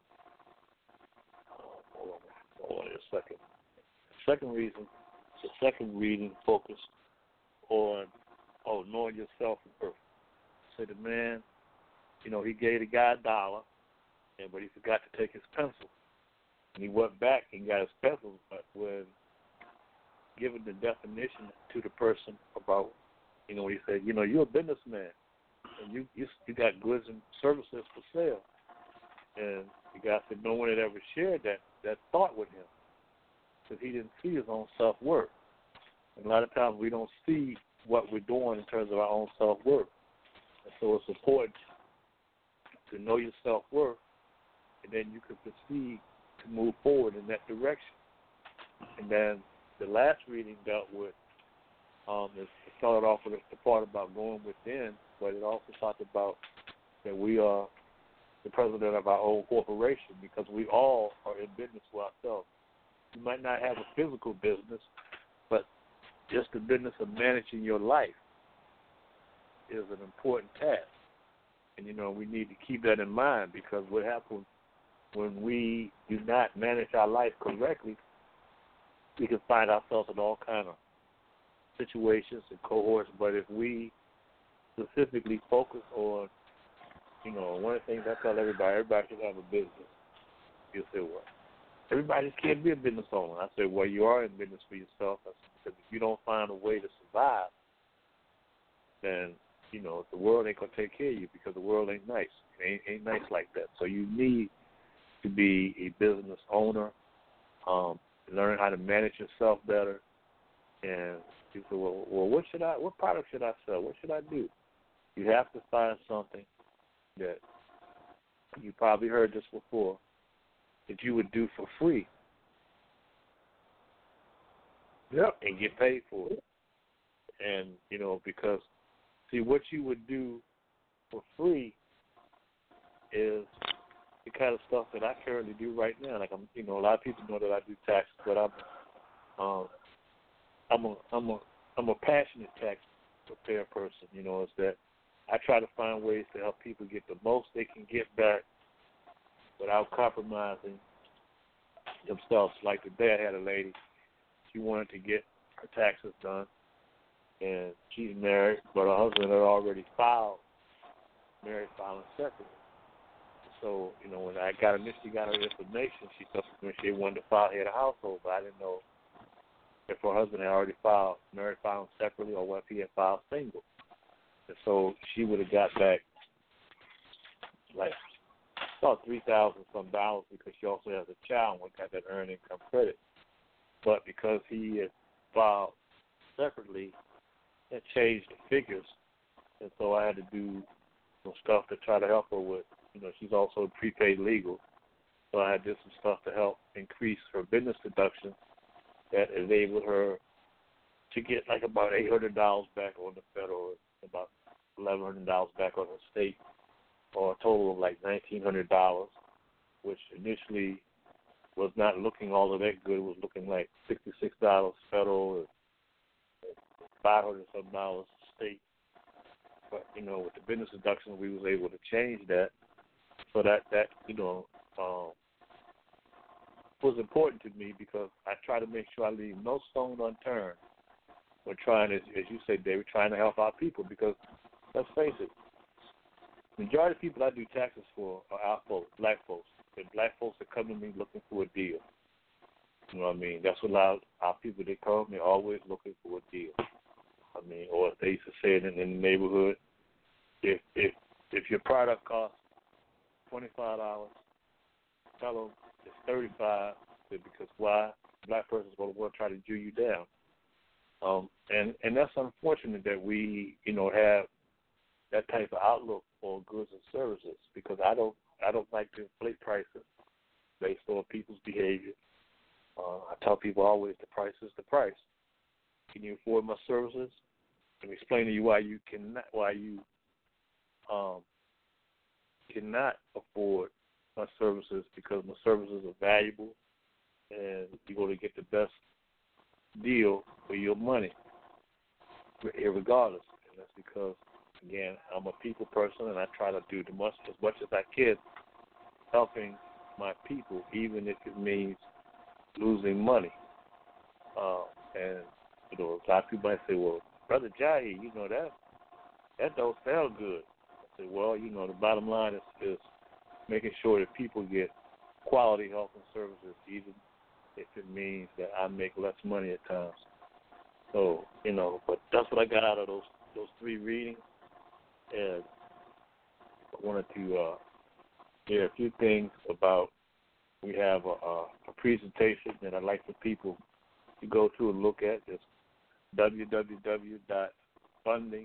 hold on a second. The second reading focused on knowing yourself first. So the man, he gave the guy $1, but he forgot to take his pencil. And he went back and got his pencil, but when given the definition to the person about, he said, you're a businessman, and you got goods and services for sale. And the guy said no one had ever shared that thought with him because he didn't see his own self-worth. And a lot of times we don't see what we're doing in terms of our own self-worth. And so it's important to know your self-worth, and then you can proceed to move forward in that direction. And then the last reading dealt with, it started off with the part about going within, but it also talked about that we are the president of our own corporation, because we all are in business for ourselves. You might not have a physical business, but just the business of managing your life is an important task. And, we need to keep that in mind, because what happens when we do not manage our life correctly, we can find ourselves in all kinds of situations and cohorts. But if we specifically focus on, one of the things I tell everybody should have a business. You say, well, everybody just can't be a business owner. I say, well, you are in business for yourself. Because if you don't find a way to survive, then, the world ain't going to take care of you, because the world ain't nice. It ain't nice like that. So you need to be a business owner, learn how to manage yourself better. And you say, well, what product should I sell? What should I do? You have to find something that you probably heard this before, that you would do for free. Yep. And get paid for it. And, because, see, what you would do for free is the kind of stuff that I currently do right now. Like, a lot of people know that I do taxes, but I'm a passionate tax preparer person. It's that I try to find ways to help people get the most they can get back without compromising themselves. Like today, I had a lady. She wanted to get her taxes done, and she's married, but her husband had already filed marriage filing separately. So, when I initially got her information, she told me she wanted to file head of household, but I didn't know if her husband had already filed married filing separately or if he had filed single. And so she would have got back like about $3,000 some dollars, because she also has a child and got that earned income credit. But because he had filed separately, it changed the figures, and so I had to do some stuff to try to help her with. She's also prepaid legal, so I had to do some stuff to help increase her business deduction that enabled her to get like about $800 back on the federal, about $1,100 back on the state, or a total of like $1,900, which initially was not looking all of that good. It was looking like $66 federal and $500 some state. But with the business deduction, we was able to change that, so that was important to me, because I try to make sure I leave no stone unturned when trying, as you say, David, trying to help our people. Because let's face it, the majority of people I do taxes for are our folks, black folks. And black folks that come to me looking for a deal. You know what I mean? That's what a lot of our people, they come, they're always looking for a deal. I mean, or they used to say it in the neighborhood, if your product costs $25, tell them it's $35, because why? The black person's going to want to try to Jew you down. And that's unfortunate that we, have that type of outlook on goods and services, because I don't like to inflate prices based on people's behavior. I tell people always the price is the price. Can you afford my services? And explain to you why you cannot afford my services, because my services are valuable and you're going to get the best deal for your money, regardless. And that's because, again, I'm a people person, and I try to do as much as I can helping my people, even if it means losing money. And a lot of people might say, "Well, Brother Jahi, that don't sound good." I say, "Well, the bottom line is making sure that people get quality health and services, even if it means that I make less money at times." So, but that's what I got out of those three readings. And I wanted to share a few things about, we have a presentation that I'd like for people to go to and look at. It's www.funding,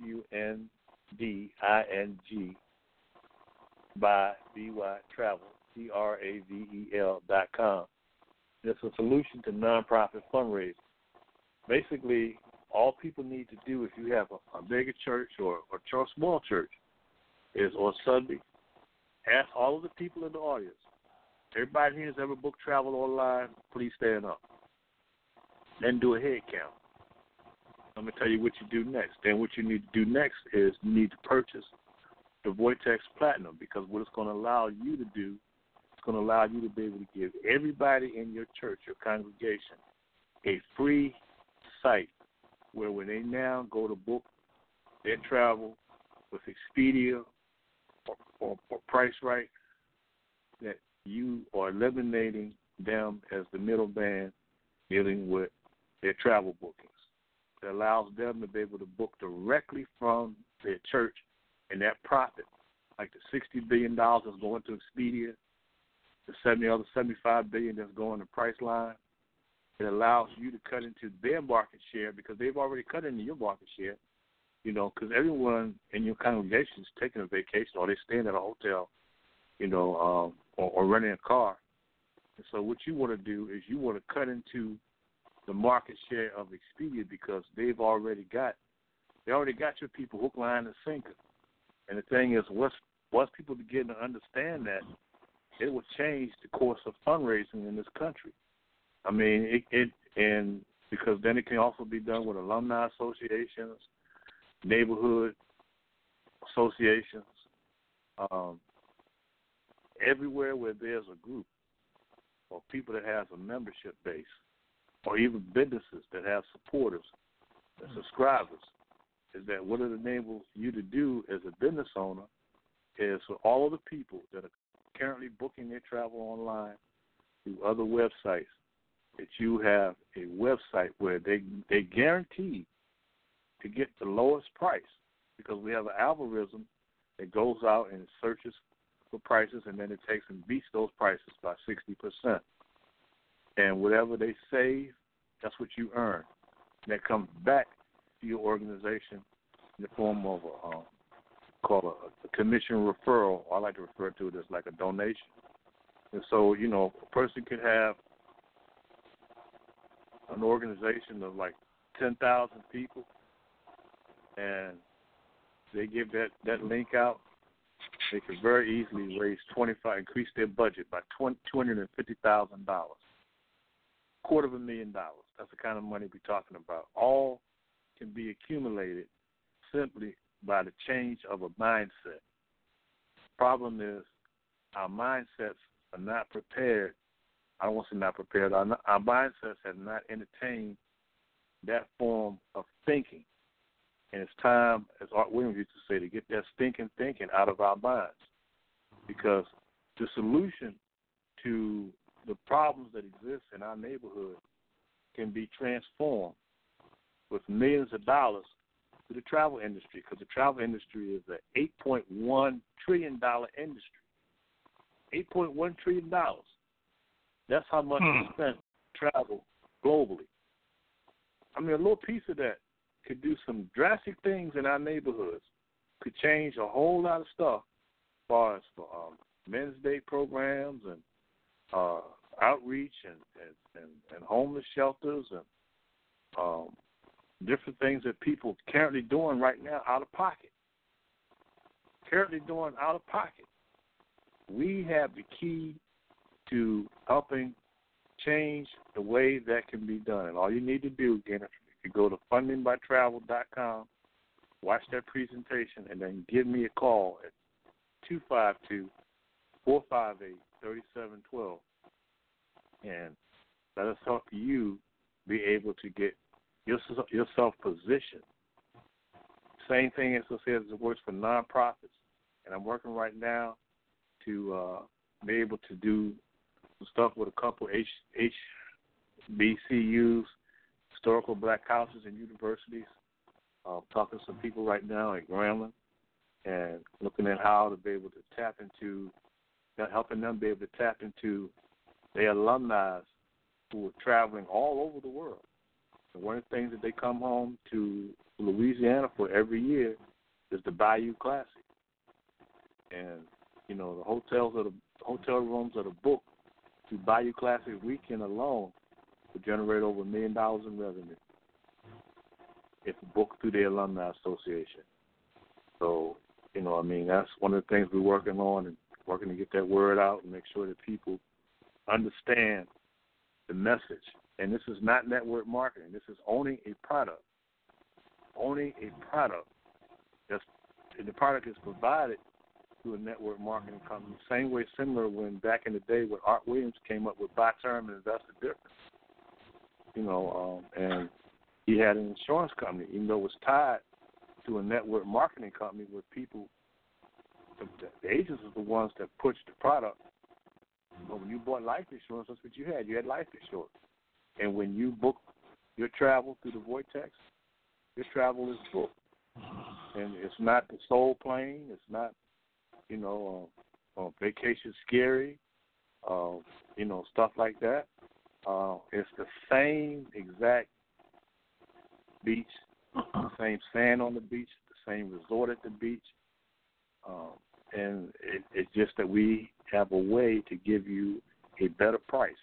FUNDING, by BY Travel, TRAVEL.com. It's a solution to nonprofit fundraising. Basically, all people need to do, if you have a mega church or a small church, is on Sunday, ask all of the people in the audience, everybody here has ever booked travel online, please stand up. Then do a head count. I'm going to tell you what you do next. Then what you need to do next is you need to purchase the Vortex Platinum, because what it's going to allow you to do, it's going to allow you to be able to give everybody in your church, your congregation, a free site where when they now go to book their travel with Expedia or Price Right, that you are eliminating them as the middleman dealing with their travel bookings. It allows them to be able to book directly from their church, and that profit, like the $60 billion that's going to Expedia, the $75 billion that's going to Priceline, it allows you to cut into their market share because they've already cut into your market share, you know, because everyone in your congregation is taking a vacation or they're staying at a hotel, you know, or renting a car. And so what you want to do is you want to cut into the market share of Expedia because they already got your people hook, line, and sinker. And the thing is, once people begin to understand that, it will change the course of fundraising in this country. I mean, and because then it can also be done with alumni associations, neighborhood associations, everywhere where there's a group or people that has a membership base, or even businesses that have supporters and subscribers, is that what it enables you to do as a business owner is for all of the people that are currently booking their travel online through other websites, that you have a website where they guarantee to get the lowest price, because we have an algorithm that goes out and searches for prices, and then it takes and beats those prices by 60%. And whatever they save, that's what you earn. And that comes back to your organization in the form of a commission referral. I like to refer to it as like a donation. And so, you know, a person could have an organization of like 10,000 people, and they give that link out. They could very easily increase their budget by $250,000. $250,000. That's the kind of money we're talking about. All can be accumulated simply by the change of a mindset. The problem is our mindsets are not prepared. I don't want to say not prepared. Our mindsets have not entertained that form of thinking. And it's time, as Art Williams used to say, to get that stinking thinking out of our minds. Because the solution to the problems that exist in our neighborhood can be transformed with millions of dollars to the travel industry, because the travel industry is an $8.1 trillion industry. $8.1 trillion. That's how much we spent travel globally. I mean, a little piece of that could do some drastic things in our neighborhoods, could change a whole lot of stuff as far as for Men's Day programs and outreach and homeless shelters and different things that people are currently doing right now out of pocket. We have the key to helping change the way that can be done. And all you need to do, again, if you go to fundingbytravel.com, watch that presentation, and then give me a call at 252-458-3712. And let us help you be able to get yourself positioned. Same thing as I said, it works for nonprofits. And I'm working right now to be able to do some stuff with a couple HBCUs, historical black houses and universities. Talking to some people right now at Grambling and looking at how to be able to tap into, helping them be able to tap into their alumni who are traveling all over the world. And one of the things that they come home to Louisiana for every year is the Bayou Classic. And, you know, the hotel rooms that are booked through Bayou Classic weekend alone will generate over $1 million in revenue if booked through the Alumni Association. So, you know, I mean, that's one of the things we're working on, and working to get that word out and make sure that people understand the message. And this is not network marketing. This is owning a product. Owning a product. And the product is provided through a network marketing company. Same way, similar when back in the day when Art Williams came up with buy term and invest the difference. And he had an insurance company, even though it was tied to a network marketing company where people, the agents are the ones that pushed the product. But when you bought life insurance, that's what you had. You had life insurance. And when you book your travel through the Vortex, your travel is booked. And it's not the soul plane. It's not, vacation scary, stuff like that. It's the same exact beach, the same sand on the beach, the same resort at the beach. And it's just that we have a way to give you a better price.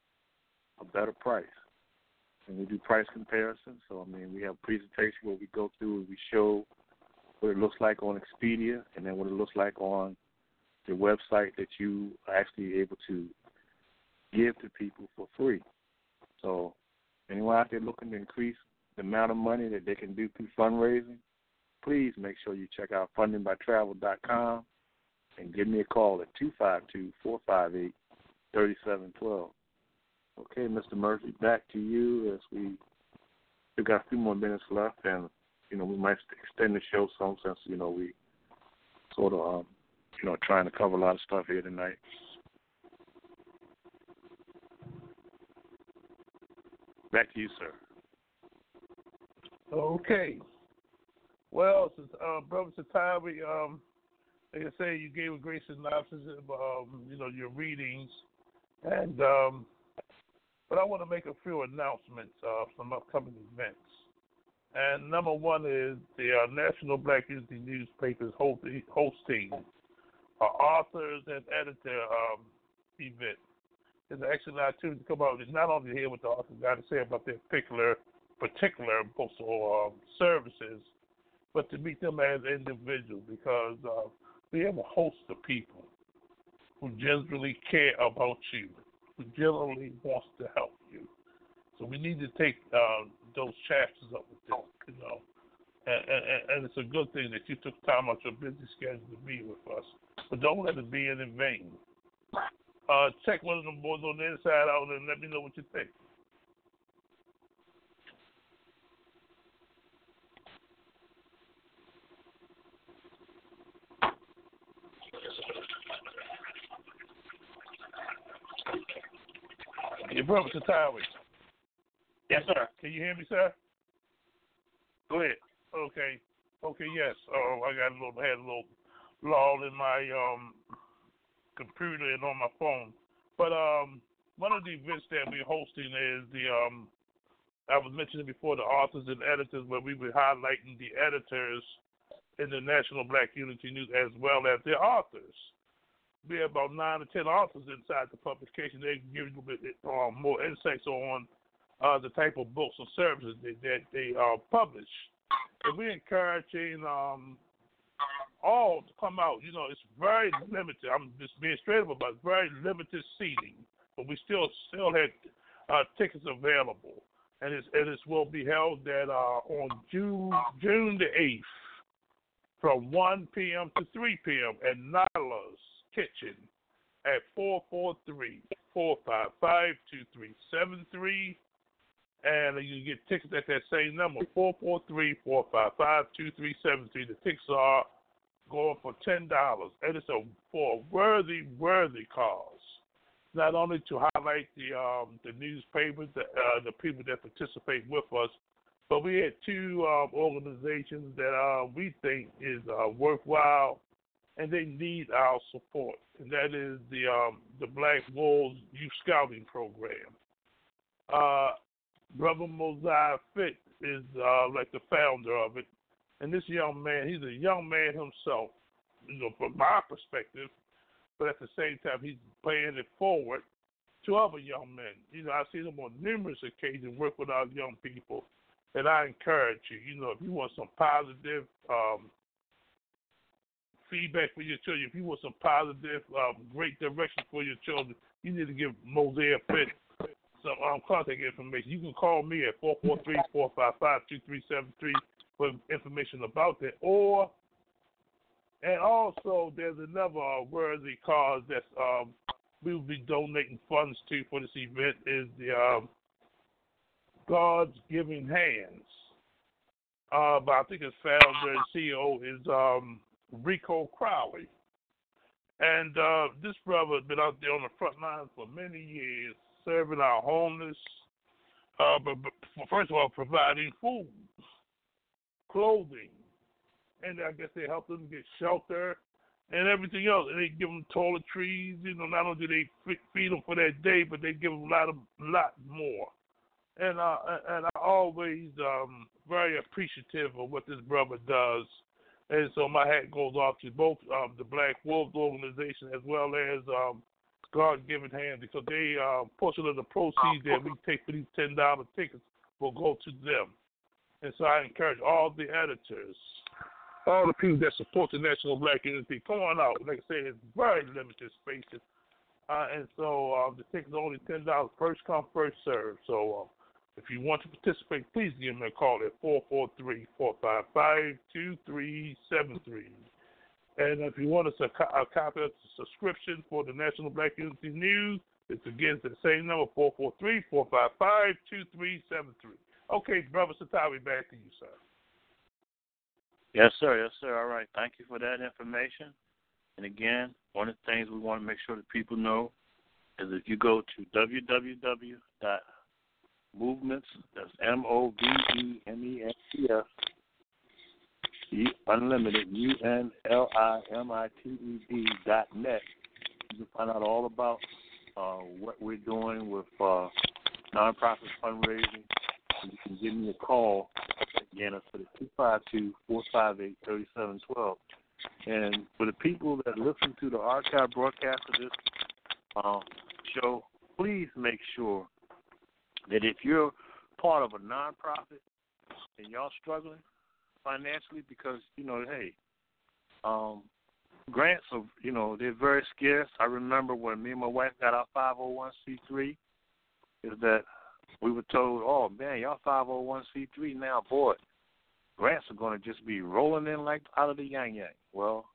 And we do price comparisons. So, we have a presentation where we go through and we show what it looks like on Expedia and then what it looks like on the website that you are actually able to give to people for free. So anyone out there looking to increase the amount of money that they can do through fundraising, please make sure you check out fundingbytravel.com and give me a call at 252-458-3712. Okay, Mr. Murphy, back to you as we've got a few more minutes left, and, we might extend the show some since, we sort of, trying to cover a lot of stuff here tonight. Back to you, sir. Okay. Well, since Brother Satawi, like I say, you gave a great synopsis of, your readings, and but I want to make a few announcements of some upcoming events. And number one is the National Black Unity Newspapers hosting authors and editor event. It's actually an opportunity to come out and not only hear what the authors got to say about their particular books or services, but to meet them as individuals, because we have a host of people who genuinely care about you, who genuinely wants to help you. So we need to take those chapters up with them, And it's a good thing that you took time out your busy schedule to be with us. But don't let it be in vain. Check one of them boys on the inside out and let me know what you think. Your brother Satawi. Yes, sir. Can you hear me, sir? Go ahead. Okay, yes. I had a little lull in my computer and on my phone. But one of the events that we're hosting is I was mentioning before, the authors and editors, where we were highlighting the editors in the National Black Unity News as well as the authors. We have about 9 or 10 authors inside the publication. They can give you a bit more insights on the type of books and services that they publish. And we're encouraging all to come out. It's very limited. I'm just being straight up about it. Very limited seating, but we still have tickets available. And it will be held on June the 8th from 1 p.m. to 3 p.m. at Nyla's Kitchen at 443-455-2373. And you can get tickets at that same number, 443-455-2373. The tickets are going for $10. And it's for a worthy cause. Not only to highlight the newspapers, the people that participate with us, but we had 2 organizations that we think is worthwhile, and they need our support. And that is the Black Wolves Youth Scouting Program. Brother Mosiah Fit is like the founder of it. And this young man, he's a young man himself, from my perspective, but at the same time, he's paying it forward to other young men. I've seen him on numerous occasions work with our young people, and I encourage you, if you want some positive feedback for your children, if you want some positive, great direction for your children, you need to give Mosaic Fit some contact information. You can call me at 443-455-2373 for information about that. And also, there's another worthy cause that we will be donating funds to for this event is the God's Giving Hands. But I think its founder and CEO is Rico Crowley. And this brother has been out there on the front lines for many years, serving our homeless, but first of all, providing food, clothing, and I guess they help them get shelter and everything else. And they give them toiletries. Not only do they feed them for that day, but they give them a lot more. And I always very appreciative of what this brother does. And so my hat goes off to both the Black Wolves organization as well as God Given Hands, because they portion of the proceeds that we take for these $10 tickets will go to them. And so I encourage all the editors, all the people that support the National Black Unity, come on out. Like I say, it's very limited spaces. And so the tickets are only $10, first come, first serve. So if you want to participate, please give me a call at 443-455-2373. And if you want a copy of the subscription for the National Black Unity News, it's again to the same number, 443-455-2373. Okay, Brother Satawi, back to you, sir. Yes, sir. Yes, sir. All right. Thank you for that information. And again, one of the things we want to make sure that people know is if you go to www.movements, that's MOVEMENTS, Unlimited, UNLIMITED.net, you can find out all about what we're doing with nonprofit fundraising. You can give me a call. Again, it's for the 252-458-3712. And for the people that listen to the archive broadcast of this show, please make sure that if you're part of a nonprofit and y'all struggling financially, because, grants are, they're very scarce. I remember when me and my wife got our 501c3, is that we were told, oh, man, y'all 501c3 now, boy, grants are going to just be rolling in like out of the yang-yang. Well,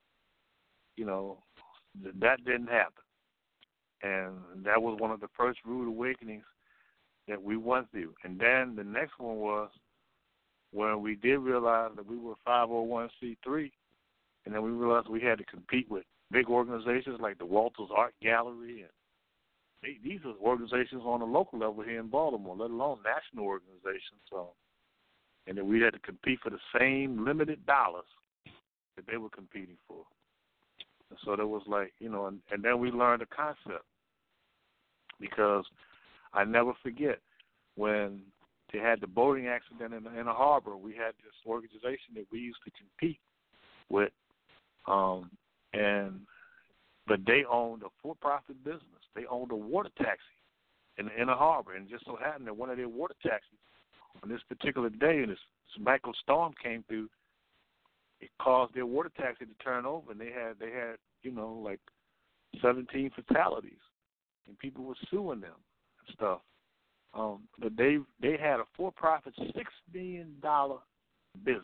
that didn't happen. And that was one of the first rude awakenings that we went through. And then the next one was when we did realize that we were 501c3, and then we realized we had to compete with big organizations like the Walters Art Gallery. And these are organizations on a local level here in Baltimore, let alone national organizations. And then we had to compete for the same limited dollars that they were competing for. And so there was like, and then we learned a concept, because I never forget when they had the boating accident in the harbor, we had this organization that we used to compete with, but they owned a for-profit business. They owned a water taxi in the harbor, and just so happened that one of their water taxis on this particular day, and this Michael storm came through, it caused their water taxi to turn over, and they had like 17 fatalities, and people were suing them and stuff. But they had a for-profit $6 million business.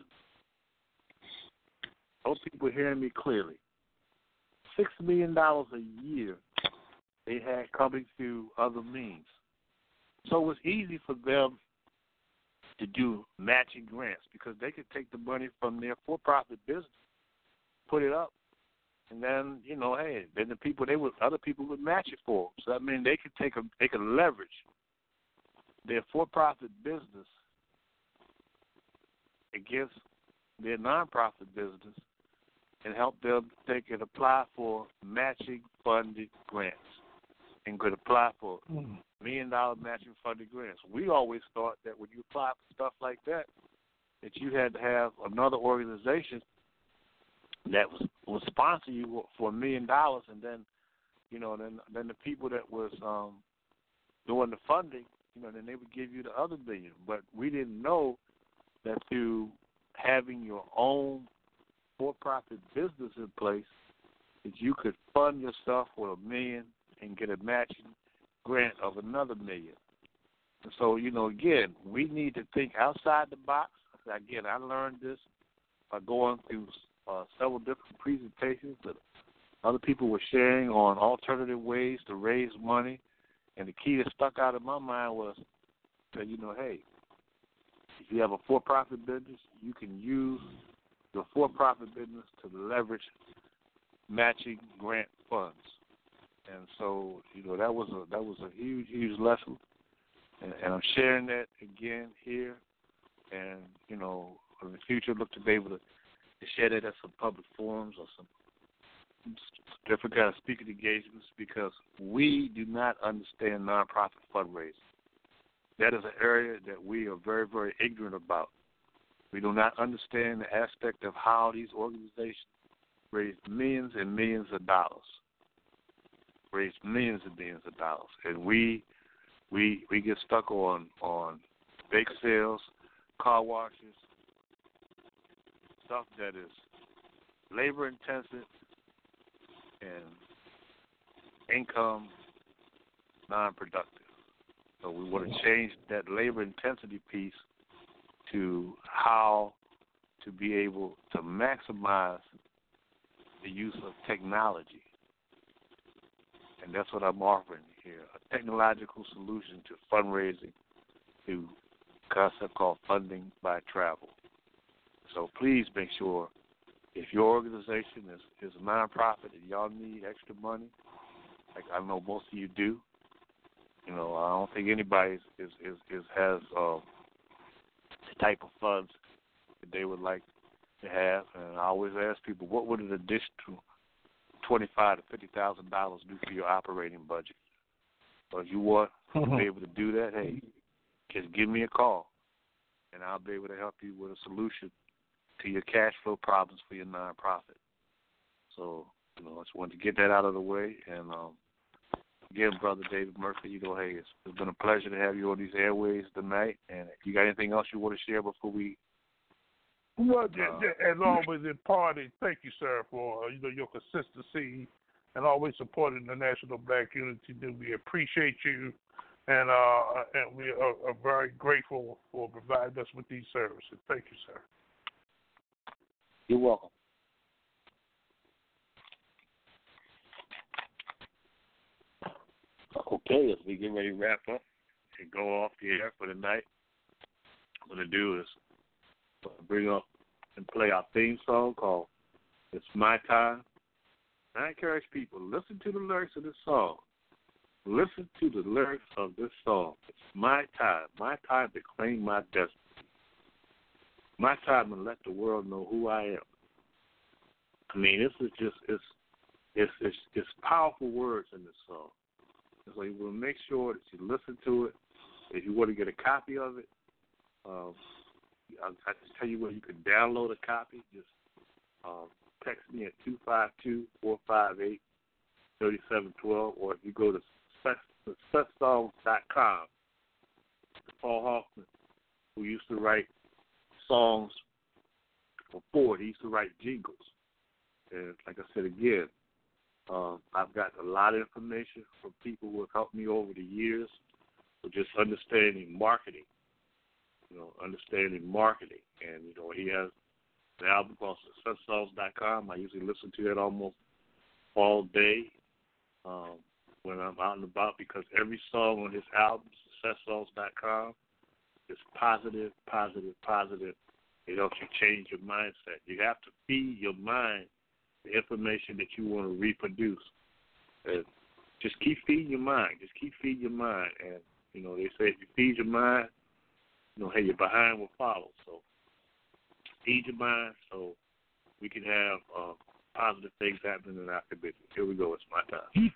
Those people are hearing me clearly. $6 million a year they had coming through other means. So it was easy for them to do matching grants, because they could take the money from their for-profit business, put it up, and then, then other people would match it for them. So that means they could leverage their for-profit business against their nonprofit business and help them. They could apply for matching funded grants and could apply for $1 million matching funded grants. We always thought that when you apply for stuff like that you had to have another organization that was sponsor you for $1 million, and then, then the people that was doing the funding, then they would give you the other $1 million. But we didn't know that through having your own for-profit business in place that you could fund yourself with $1 million and get a matching grant of another $1 million. And so, again, we need to think outside the box. Again, I learned this by going through several different presentations that other people were sharing on alternative ways to raise money. And the key that stuck out in my mind was that, hey, if you have a for-profit business, you can use your for-profit business to leverage matching grant funds. And so, that was a huge, huge lesson. And I'm sharing that again here. And, in the future, look to be able to share that at some public forums or some different kind of speaking engagements, because we do not understand nonprofit fundraising. That is an area that we are very, very ignorant about. We do not understand the aspect of how these organizations raise millions and millions of dollars. And we get stuck on bake sales, car washes, stuff that is labor intensive and income non-productive. So we want to change that labor intensity piece to how to be able to maximize the use of technology. And that's what I'm offering here, a technological solution to fundraising through a concept called funding by travel. So please make sure, if your organization is a nonprofit and y'all need extra money, like I know most of you do, I don't think anybody has the type of funds that they would like to have. And I always ask people, what would an additional $25,000 to $50,000 do for your operating budget? So if you want to be able to do that, hey, just give me a call, and I'll be able to help you with a solution to your cash flow problems for your nonprofit. So, I just wanted to get that out of the way. And again, Brother David Murphy, hey, it's been a pleasure to have you on these airways tonight. And if you got anything else you want to share before we... Well, as always, in party, thank you, sir, for your consistency and always supporting the National Black Unity. We appreciate you, and we are very grateful for providing us with these services. Thank you, sir. You're welcome. Okay, as we get ready to wrap up and go off the air for the night, what I'm going to do is bring up and play our theme song called It's My Time. And I encourage people, listen to the lyrics of this song. Listen to the lyrics of this song. It's my time to claim my destiny. My time to let the world know who I am. I mean, this is just, it's powerful words in this song. So you will make sure that you listen to it. If you want to get a copy of it, I'll just tell you where you can download a copy. Just text me at 252-458-3712, or if you go to successsongs.com. Paul Hoffman, who used to write songs for Ford, he used to write jingles. And like I said again, I've got a lot of information from people who have helped me over the years with just understanding marketing. And, he has an album called SuccessSongs.com. I usually listen to that almost all day when I'm out and about, because every song on his album, SuccessSongs.com, is positive. It helps you change your mindset. You have to feed your mind the information that you want to reproduce. And just keep feeding your mind. And, they say if you feed your mind, hey, your behind will follow. So feed your mind so we can have positive things happening in our community. Here we go. It's my time.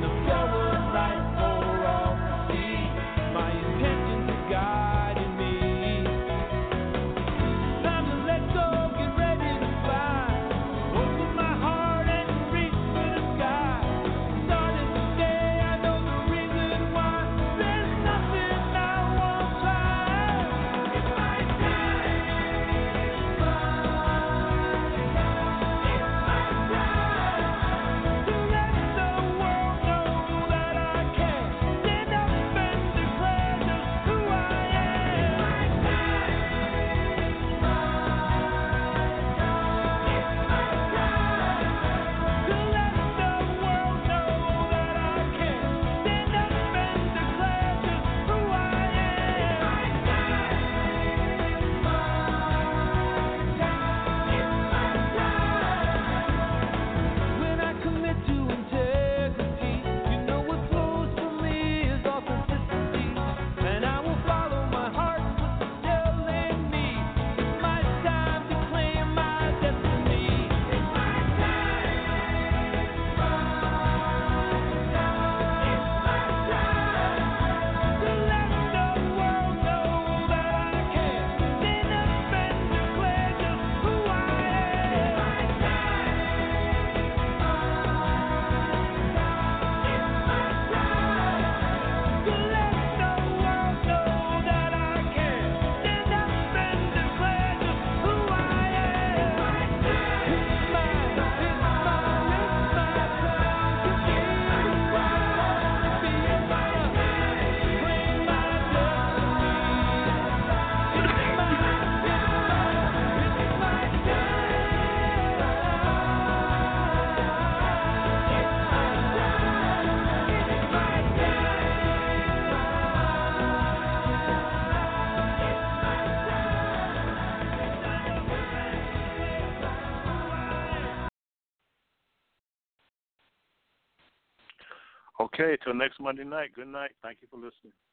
Okay, till next Monday night. Good night. Thank you for listening.